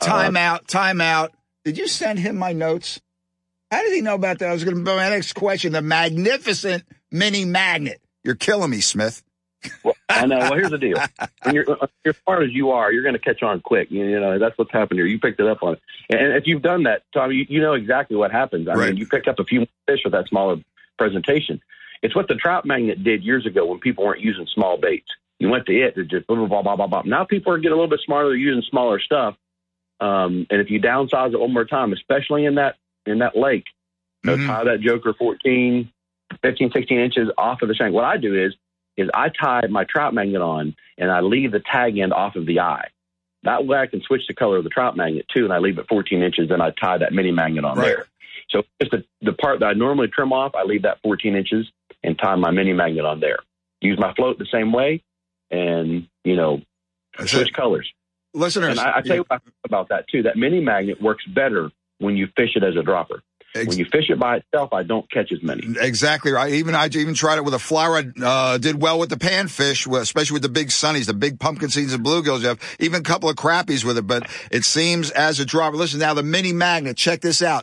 Did you send him my notes? How did he know about that? I was going to be my next question. The magnificent mini magnet. You're killing me, Smith.
Well, I know. Well, here's the deal. When you're smart as you are, you're going to catch on quick. That's what's happened here. You picked it up on it. And if you've done that, Tom, you know exactly what happens. I mean, you picked up a few fish with that smaller presentation. It's what the trout magnet did years ago when people weren't using small baits. You went to it just blah, blah, blah, blah, blah. Now people are getting a little bit smarter. They're using smaller stuff. And if you downsize it one more time, especially in that lake, tie that joker 14, 15, 16 inches off of the shank. What I do is I tie my trout magnet on and I leave the tag end off of the eye. That way I can switch the color of the trout magnet too, and I leave it 14 inches, then I tie that mini magnet on there. So just the part that I normally trim off, I leave that 14 inches and tie my mini magnet on there. Use my float the same way and, switch colors.
Listeners.
And I tell you what about that too. That mini magnet works better when you fish it as a dropper. When you fish it by itself, I don't catch as many.
Exactly right. I even tried it with a flower. Did well with the panfish, especially with the big sunnies, the big pumpkin seeds and bluegills. You have even a couple of crappies with it, but it seems as a dropper. Listen, now the mini magnet, check this out.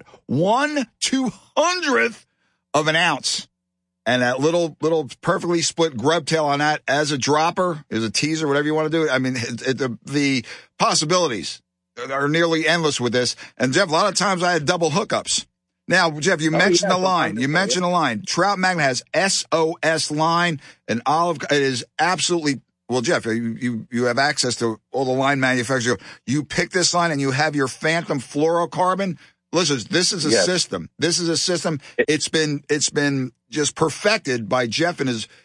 1/200th of an ounce. And that little perfectly split grub tail on that as a dropper, as a teaser, whatever you want to do. I mean, the possibilities are nearly endless with this. And Jeff, a lot of times I had double hookups. Now, Jeff, you mentioned the line. Trout Magnet has SOS line and olive. It is absolutely, well, Jeff, you have access to all the line manufacturers. You pick this line and you have your Phantom fluorocarbon. Listen, this is a system. This is a system. It's been just perfected by Jeff and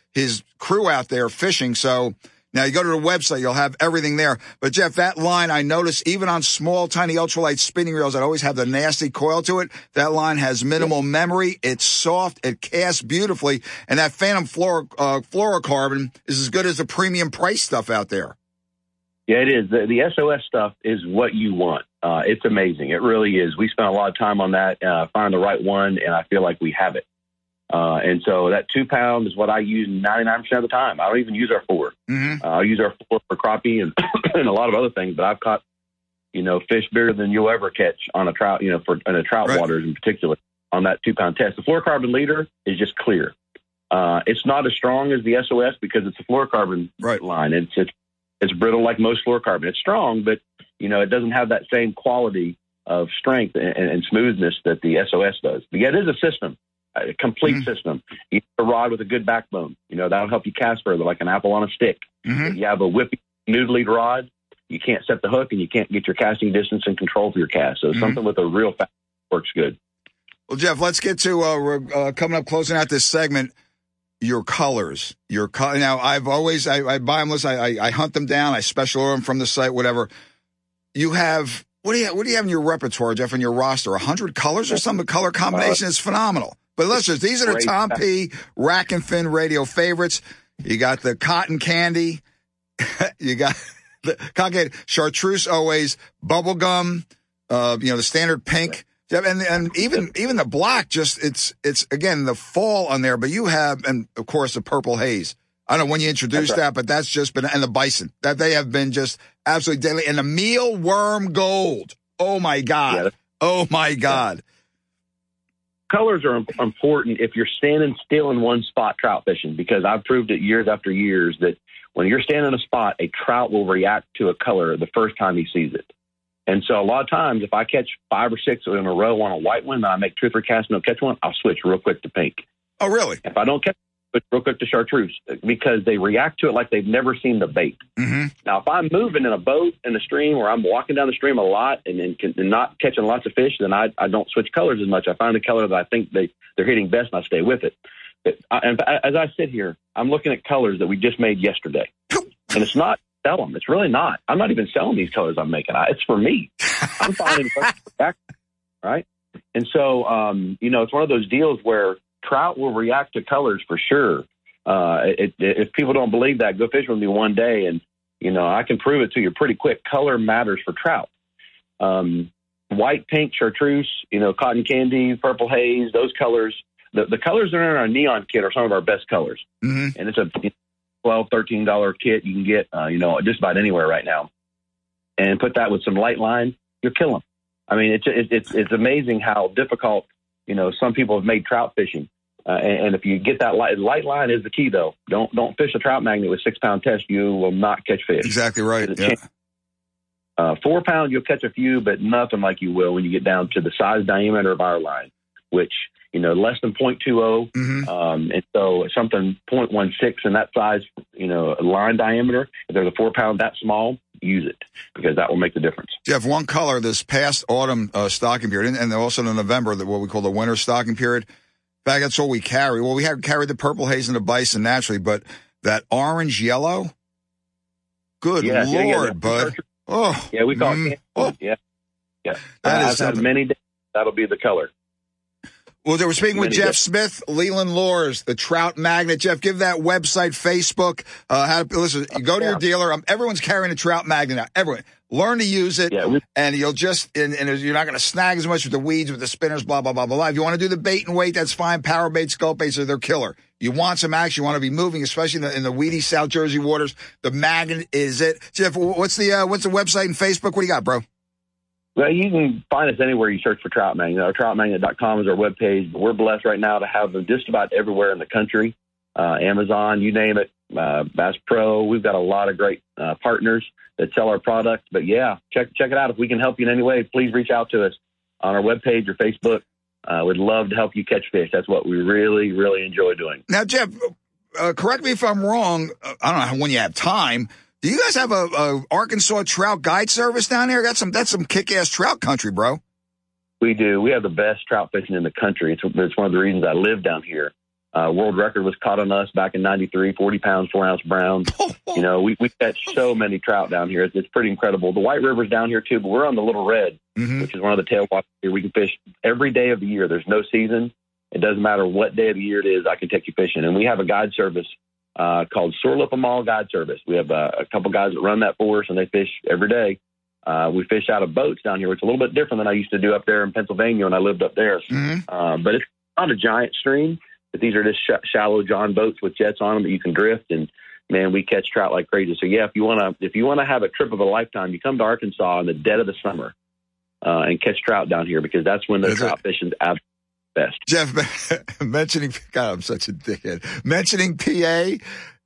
his crew out there fishing. So now you go to the website, you'll have everything there. But Jeff, that line I noticed even on small, tiny ultralight spinning reels that always have the nasty coil to it, that line has minimal memory. It's soft. It casts beautifully. And that Phantom fluorocarbon is as good as the premium price stuff out there.
Yeah, it is. The SOS stuff is what you want. It's amazing. It really is. We spent a lot of time on that, find the right one, and I feel like we have it. And so that 2 pound is what I use 99% of the time. I don't even use our 4.
Mm-hmm.
I use our 4 for crappie and, and a lot of other things, but I've caught, fish bigger than you'll ever catch on a trout, in a trout
right.
waters in particular on that 2 pound test. The fluorocarbon leader is just clear. It's not as strong as the SOS because it's a fluorocarbon
right.
line. It's brittle like most fluorocarbon. It's strong, but, it doesn't have that same quality of strength and smoothness that the SOS does. But yeah, it is a system, a complete
mm-hmm.
system. You need a rod with a good backbone. That'll help you cast further, like an apple on a stick.
Mm-hmm.
If you have a whippy noodle lead rod, you can't set the hook and you can't get your casting distance and control for your cast. So
mm-hmm.
something with a real fast works good.
Well, Jeff, let's get to we're coming up, closing out this segment. Your colors, now I buy them, I hunt them down, I special order them from the site, whatever. You have, what do you have in your repertoire, Jeff, in your roster? 100 colors or something? The color combination is phenomenal. But listen, these are the Tom P. Rack and Fin Radio favorites. You got the cotton candy. You got the cotton candy, chartreuse always, bubblegum, the standard pink. And even the black, just it's again the fall on there, but you have, and of course the purple haze. I don't know when you introduced that, but that's just been, and the bison, that they have been just absolutely deadly. And the mealworm gold. Oh my God. Yeah. Oh my God.
Colors are important if you're standing still in one spot trout fishing, because I've proved it years after years that when you're standing in a spot, a trout will react to a color the first time he sees it. And so a lot of times, if I catch 5 or 6 in a row on a white one, then I make 2 or 3 casts and don't catch one, I'll switch real quick to pink.
Oh, really?
If I don't catch it, real quick to chartreuse, because they react to it like they've never seen the bait.
Mm-hmm.
Now, if I'm moving in a boat in the stream or I'm walking down the stream a lot and not catching lots of fish, then I don't switch colors as much. I find the color that I think they're hitting best and I stay with it. And as I sit here, I'm looking at colors that we just made yesterday. And it's not sell them. It's really not. I'm not even selling these colors I'm making. It's for me. I'm finding back, right? And so, it's one of those deals where trout will react to colors for sure. If people don't believe that, go fish with me one day, and I can prove it to you pretty quick. Color matters for trout. White, pink, chartreuse, cotton candy, purple haze, those colors. The colors that are in our neon kit are some of our best colors,
mm-hmm.
and it's a $12, $13 kit you can get, just about anywhere right now, and put that with some light line, you'll kill them. I mean, it's amazing how difficult, some people have made trout fishing. And if you get that light line is the key though. Don't fish a trout magnet with 6 pound test. You will not catch fish.
Exactly right.
Yeah. 4 pound, you'll catch a few, but nothing like you will when you get down to the size diameter of our line, which, less than 0.20.
Mm-hmm.
And so something 0.16 in that size, line diameter, if there's a 4 pound that small, use it, because that will make the difference.
Jeff, one color this past autumn stocking period, and also in November, what we call the winter stocking period. In fact, that's all we carry. Well, we had carried the purple haze and the bison naturally, but that orange yellow, good Lord, bud. Oh,
yeah, we call it.
Oh.
Yeah.
I've
had many days. That'll be the color.
Well, they were speaking with Jeff Smith, Leland Lures, the Trout Magnet. Jeff, give that website, Facebook. Listen, you go to your dealer. Everyone's carrying a Trout Magnet now. Everyone. Learn to use it, and you'll just, and you're not going to snag as much with the weeds, with the spinners, blah, blah, blah, blah. If you want to do the bait and weight, that's fine. Power bait, sculpt baits, they're killer. You want some action, you want to be moving, especially in the weedy South Jersey waters. The Magnet is it. Jeff, what's the website and Facebook? What do you got, bro?
Well, you can find us anywhere you search for Trout Magnet. Our troutmagnet.com is our webpage. We're blessed right now to have them just about everywhere in the country. Amazon, you name it, Bass Pro. We've got a lot of great partners that sell our product. But, yeah, check it out. If we can help you in any way, please reach out to us on our webpage or Facebook. We'd love to help you catch fish. That's what we really, really enjoy doing.
Now, Jeff, correct me if I'm wrong. I don't know when you have time. Do you guys have a Arkansas trout guide service down there? That's some kick-ass trout country, bro.
We do. We have the best trout fishing in the country. It's one of the reasons I live down here. World record was caught on us back in 93, 40 pounds, 4-ounce brown. You know, we catch so many trout down here. It's pretty incredible. The White River's down here too, but we're on the Little Red, which is one of the tailwaters here. We can fish every day of the year. There's no season. It doesn't matter what day of the year it is. I can take you fishing. And we have a guide service called Sore Lip 'em All Guide Service. We have a couple guys that run that for us, and they fish every day. We fish out of boats down here, which is a little bit different than I used to do up there in Pennsylvania when I lived up there. But it's not a giant stream. But these are just shallow John boats with jets on them that you can drift, and man, we catch trout like crazy. So yeah, if you want to have a trip of a lifetime, you come to Arkansas in the dead of the summer and catch trout down here, because that's when the trout fishing's absolutely best.
Jeff, mentioning, God, I'm such a dickhead. Mentioning PA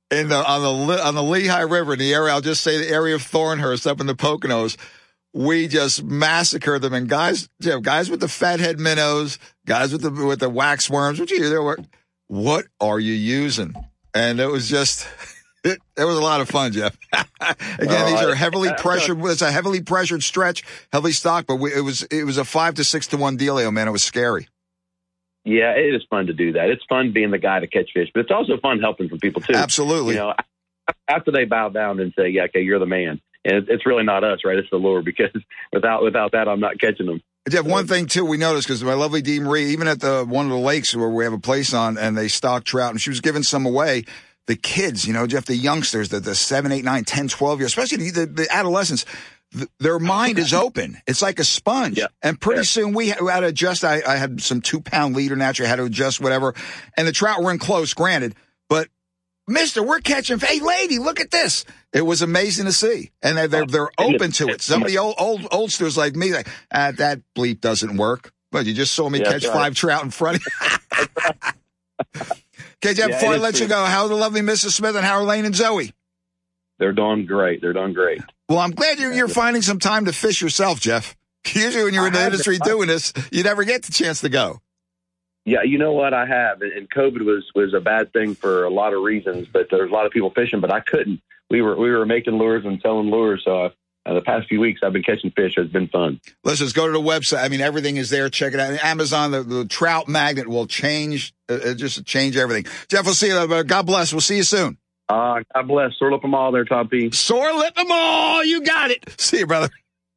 on the Lehigh River in the area, I'll just say the area of Thornhurst up in the Poconos. We just massacred them, and guys with the fathead minnows, guys with the wax worms. What are you using? And it was just, it was a lot of fun, Jeff. Again, these are heavily pressured. It's a heavily pressured stretch, heavily stocked, but it was a 5 to 6 to 1 dealio, man. It was scary.
Yeah, it is fun to do that. It's fun being the guy to catch fish, but it's also fun helping some people too.
Absolutely.
You know, after they bow down and say, "Yeah, okay, you're the man." And it's really not us, right? It's the lure, because without that, I'm not catching them.
Jeff, one thing, too, we noticed, because my lovely Dee Marie, even at one of the lakes where we have a place on, and they stock trout, and she was giving some away, the kids, you know, Jeff, the youngsters, the 7, 8, 9, 10, 12 years, especially the adolescents, their mind is open. It's like a sponge. Yeah. And pretty soon we had to adjust. I had some 2-pound leader naturally, had to adjust whatever. And the trout were in close, granted, but mister, we're catching, hey, lady, look at this. It was amazing to see. And they're open to it. Some of the oldsters like me, like, that bleep doesn't work. But you just saw me catch 5 trout in front of you. Okay, Jeff, before I let you go, how are the lovely Mrs. Smith and how are Lane and Zoe?
They're doing great.
Well, I'm glad you're finding some time to fish yourself, Jeff. Usually when you're in the industry doing this, you never get the chance to go.
Yeah, you know what, I have. And COVID was a bad thing for a lot of reasons, but there's a lot of people fishing, but I couldn't. We were making lures and selling lures, so the past few weeks I've been catching fish. It's been fun.
Let's just go to the website. I mean, everything is there. Check it out. Amazon, the trout magnet will change, just change everything. Jeff, we'll see you. God bless. We'll see you soon.
God bless. Sore Lip 'em All there, Tom P.
Sore Lip 'em All. You got it. See you, brother.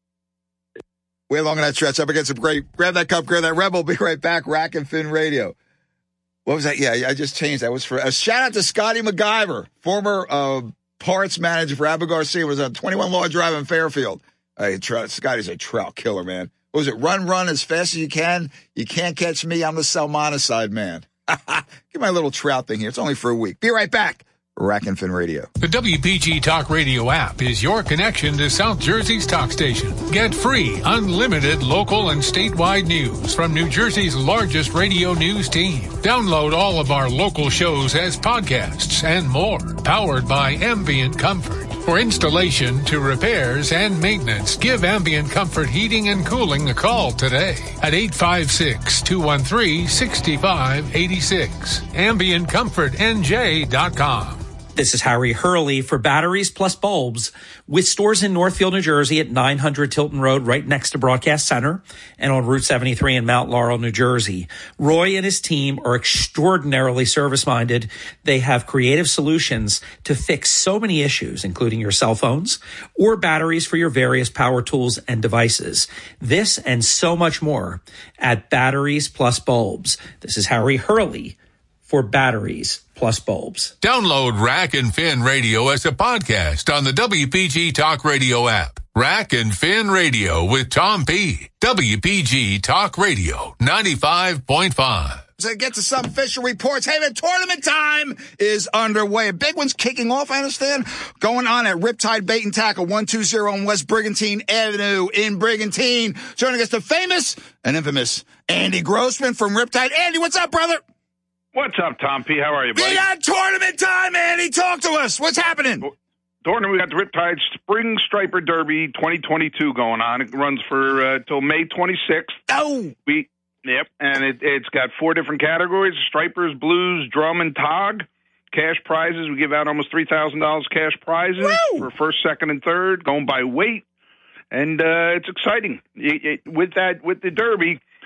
Way along in that stretch. Up against some great. Grab that cup, grab that Rebel. Be right back. Rack and Fin Radio. What was that? Yeah, I just changed. That was for a shout out to Scotty MacGyver, former parts manager for Abu Garcia. Was on 21 Law Drive in Fairfield. Hey, Scotty's a trout killer, man. What was it? Run as fast as you can. You can't catch me. I'm the Salmonicide man. Get my little trout thing here. It's only for a week. Be right back. Rack and Fin Radio.
The WPG Talk Radio app is your connection to South Jersey's talk station. Get free, unlimited local and statewide news from New Jersey's largest radio news team. Download all of our local shows as podcasts and more. Powered by Ambient Comfort. For installation to repairs and maintenance, give Ambient Comfort Heating and Cooling a call today at 856-213-6586. AmbientComfortNJ.com.
This is Harry Hurley for Batteries Plus Bulbs, with stores in Northfield, New Jersey at 900 Tilton Road, right next to Broadcast Center, and on Route 73 in Mount Laurel, New Jersey. Roy and his team are extraordinarily service-minded. They have creative solutions to fix so many issues, including your cell phones or batteries for your various power tools and devices. This and so much more at Batteries Plus Bulbs. This is Harry Hurley for Batteries Plus Bulbs.
Download Rack and Fin Radio as a podcast on the WPG Talk Radio app. Rack and Fin Radio with Tom P. WPG Talk Radio 95.5.
So get to some official reports. Hey, the tournament time is underway. A big one's kicking off, I understand, going on at Riptide Bait and Tackle, 120 on West Brigantine Avenue in Brigantine. Joining us, the famous and infamous Andy Grossman from Riptide. Andy, what's up, brother?
What's up, Tom P? How are you, buddy?
We got tournament time, Andy. Talk to us. What's happening?
Tournament, we got the Riptide Spring Striper Derby 2022 going on. It runs for till May 26th.
Oh!
Yep, and it's got 4 different categories: stripers, blues, drum, and tog. Cash prizes. We give out almost $3,000 cash prizes for first, second, and third, going by weight. And it's exciting. With the Derby,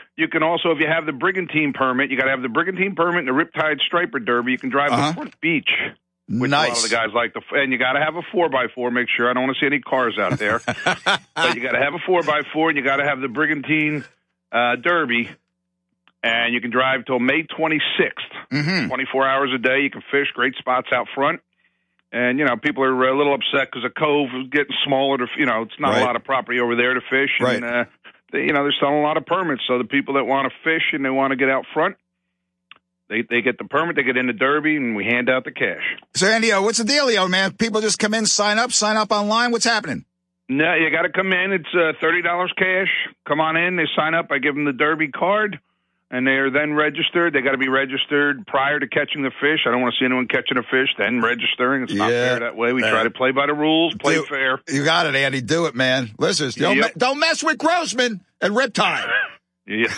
you can also, if you have the Brigantine permit, you got to have the Brigantine permit and the Riptide Striper Derby. You can drive the Front Beach. Which
nice.
A lot of the guys like and you got to have a 4x4. Make sure I don't want to see any cars out there. But you got to have a 4x4, and you got to have the Brigantine Derby, and you can drive till May 26th. 24 hours a day. You can fish. Great spots out front. And people are a little upset because the cove is getting smaller. It's not a lot of property over there to fish.
Right.
And they're selling a lot of permits. So the people that want to fish and they want to get out front. They get the permit, they get in the Derby, and we hand out the cash.
So, Andy, what's the dealio, man? People just come in, sign up online. What's happening?
No, you got to come in. It's $30 cash. Come on in. They sign up. I give them the Derby card, and they are then registered. They got to be registered prior to catching the fish. I don't want to see anyone catching a fish, then registering. It's not fair that way. We try to play by the rules, play fair.
You got it, Andy. Do it, man. Listen, don't mess with Grossman and Riptide.
Yeah.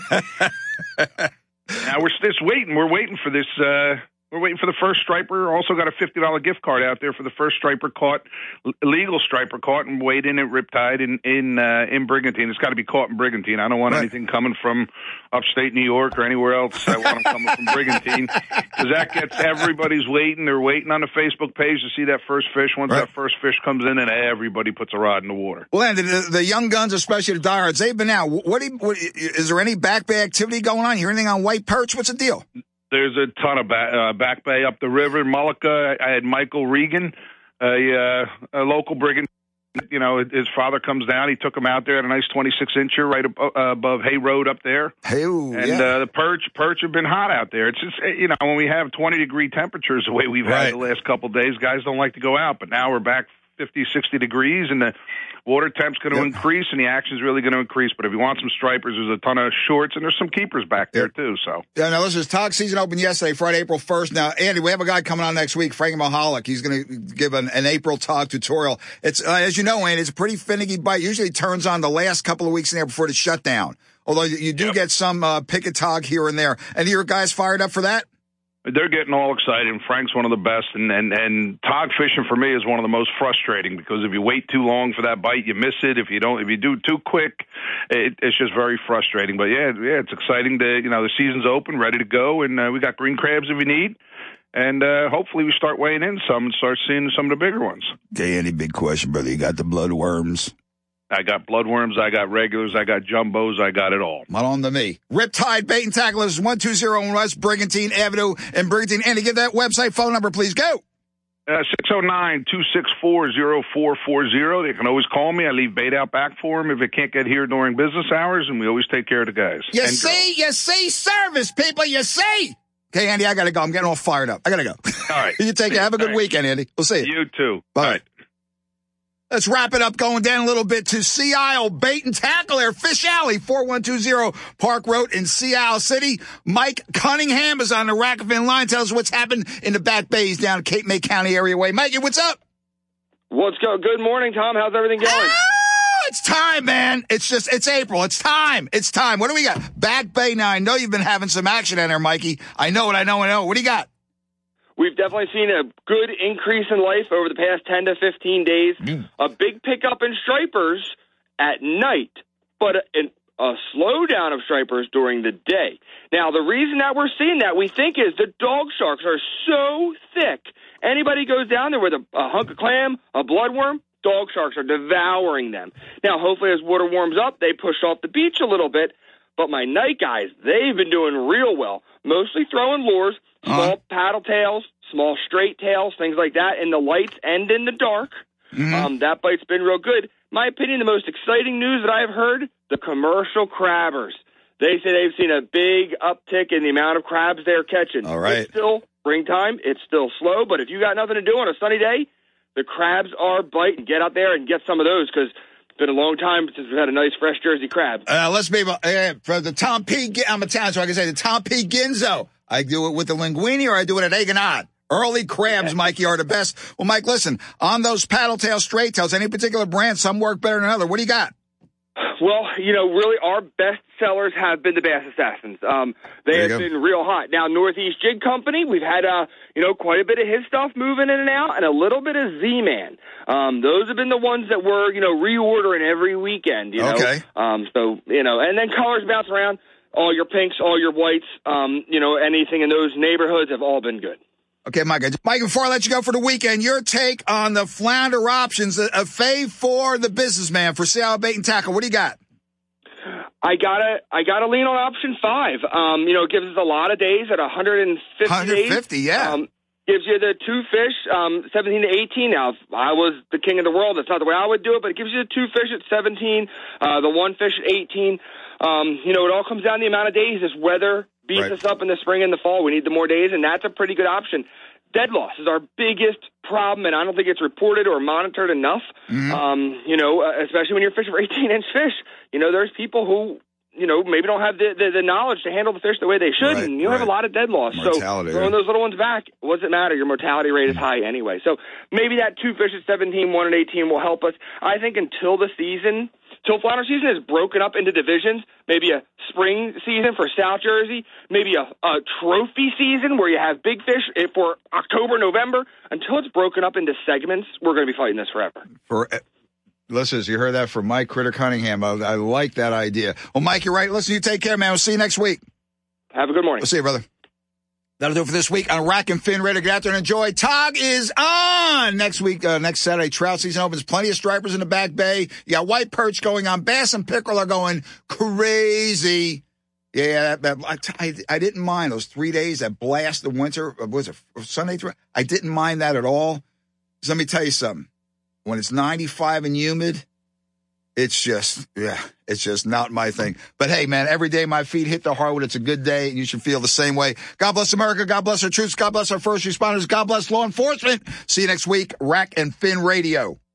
Now we're just waiting. We're waiting for this. We're waiting for the first striper. Also got a $50 gift card out there for the first striper caught, illegal striper caught and weighed in at Riptide in Brigantine. It's got to be caught in Brigantine. I don't want anything coming from upstate New York or anywhere else. I want them coming from Brigantine because that gets everybody's waiting. They're waiting on the Facebook page to see that first fish. Once that first fish comes in, and everybody puts a rod in the water.
Well, and the young guns, especially the diehards, they've been out. What is there any back bay activity going on? Hear anything on white perch? What's the deal?
There's a ton of back bay up the river. Mullica, I had Michael Regan, a local brigand. His father comes down. He took him out there at a nice 26-incher right above Hay Road up there. The perch have been hot out there. It's just, when we have 20-degree temperatures the way we've had the last couple of days, guys don't like to go out. But now we're back 50, 60 degrees, and the water temp's going to increase, and the action's really going to increase. But if you want some stripers, there's a ton of shorts, and there's some keepers back there, too. So
now, listen, Tog season opened yesterday, Friday, April 1st. Now, Andy, we have a guy coming on next week, Frank Mahalik. He's going to give an April Tog tutorial. It's, as you know, Andy, it's a pretty finicky bite. Usually turns on the last couple of weeks in there before the shutdown. Although you do get some picket Tog here and there. And your guys fired up for that?
They're getting all excited, and Frank's one of the best. And Tog fishing for me is one of the most frustrating because if you wait too long for that bite, you miss it. If you do too quick, it's just very frustrating. But yeah, it's exciting to the season's open, ready to go, and we got green crabs if you need. And hopefully we start weighing in some and start seeing some of the bigger ones.
Okay, Andy, big question, brother. You got the bloodworms.
I got bloodworms, I got regulars, I got jumbos, I got it all.
Not on to me. Riptide Bait and Tackle is 120 West Brigantine Avenue in Brigantine. Andy, give that website phone number, please. Go.
609-264-0440. They can always call me. I leave bait out back for them if they can't get here during business hours, and we always take care of the guys.
You see, service, people, you see. Okay, Andy, I got to go. I'm getting all fired up. I got to go.
All right.
You take care. Have a good weekend, Andy. We'll see you.
You too.
Bye.
All right.
Let's wrap it up, going down a little bit to Sea Isle Bait and Tackle there, Fish Alley, 4120 Park Road in Sea Isle City. Mike Cunningham is on the Rackfin line. Tell us what's happened in the back bays down Cape May County area way. Mikey, what's up?
What's go? Good morning, Tom. How's everything going?
Oh, it's time, man. It's April. It's time. What do we got? Back bay. Now, I know you've been having some action in there, Mikey. I know it. What do you got?
We've definitely seen a good increase in life over the past 10 to 15 days. A big pickup in stripers at night, but a slowdown of stripers during the day. Now, the reason that we're seeing that, we think, is the dog sharks are so thick. Anybody goes down there with a hunk of clam, a bloodworm, dog sharks are devouring them. Now, hopefully as water warms up, they push off the beach a little bit. But my night guys, they've been doing real well, mostly throwing lures, small paddle tails, small straight tails, things like that, in the lights and in the dark. That bite's been real good. My opinion, the most exciting news that I've heard, the commercial crabbers. They say they've seen a big uptick in the amount of crabs they're catching.
All right.
It's still springtime. It's still slow, but if you got nothing to do on a sunny day, the crabs are biting. Get out there and get some of those because it's been a long time since we've had a nice fresh Jersey crab.
Let's be for the Tom P. I'm Italian, so I can say the Tom P. Ginzo. I do it with the linguine or I do it at egg and odd. Early crabs, Mikey, are the best. Well, Mike, listen, on those paddle tail, straight tails, any particular brand, some work better than another. What do you got?
Well, really our best sellers have been the Bass Assassins. They have been real hot. Now, Northeast Jig Company, we've had, quite a bit of his stuff moving in and out, and a little bit of Z-Man. Those have been the ones that we're, reordering every weekend,
Okay.
and then colors bounce around. All your pinks, all your whites, anything in those neighborhoods have all been good.
Okay, Mike, before I let you go for the weekend, your take on the flounder options, a fave for the businessman for sail, bait, and tackle. What do you got?
I gotta lean on option 5. It gives us a lot of days at 150
150,
days.
yeah.
Gives you the 2 fish, 17 to 18. Now, if I was the king of the world, that's not the way I would do it, but it gives you the 2 fish at 17, the 1 fish at 18. It all comes down to the amount of days. This weather beats us up in the spring and the fall. We need the more days, and that's a pretty good option. Dead loss is our biggest problem, and I don't think it's reported or monitored enough. Mm-hmm. Especially when you're fishing for 18-inch fish. There's people who, maybe don't have the knowledge to handle the fish the way they should, and you have a lot of dead loss.
Mortality,
so throwing those little ones back, what does it matter? Your mortality rate is high anyway. So maybe that 2 fish at 17, 1 at 18 will help us. I think until flounder season is broken up into divisions, maybe a spring season for South Jersey, maybe a trophy season where you have big fish for October, November. Until it's broken up into segments, we're going to be fighting this forever.
Listen, you heard that from Mike Critter Cunningham. I like that idea. Well, Mike, you're right. Listen, you take care, man. We'll see you next week.
Have a good morning.
We'll see you, brother. That'll do it for this week on Rack and Fin. Ready to get out there and enjoy. Tog is on next week. Next Saturday, trout season opens. Plenty of stripers in the back bay. You got white perch going on. Bass and pickerel are going crazy. Yeah, I didn't mind those 3 days that blast the winter. Was it Sunday through? I didn't mind that at all. So let me tell you something. When it's 95 and humid, it's just not my thing. But hey, man, every day my feet hit the hardwood. It's a good day, and you should feel the same way. God bless America. God bless our troops. God bless our first responders. God bless law enforcement. See you next week. Rack and Fin Radio.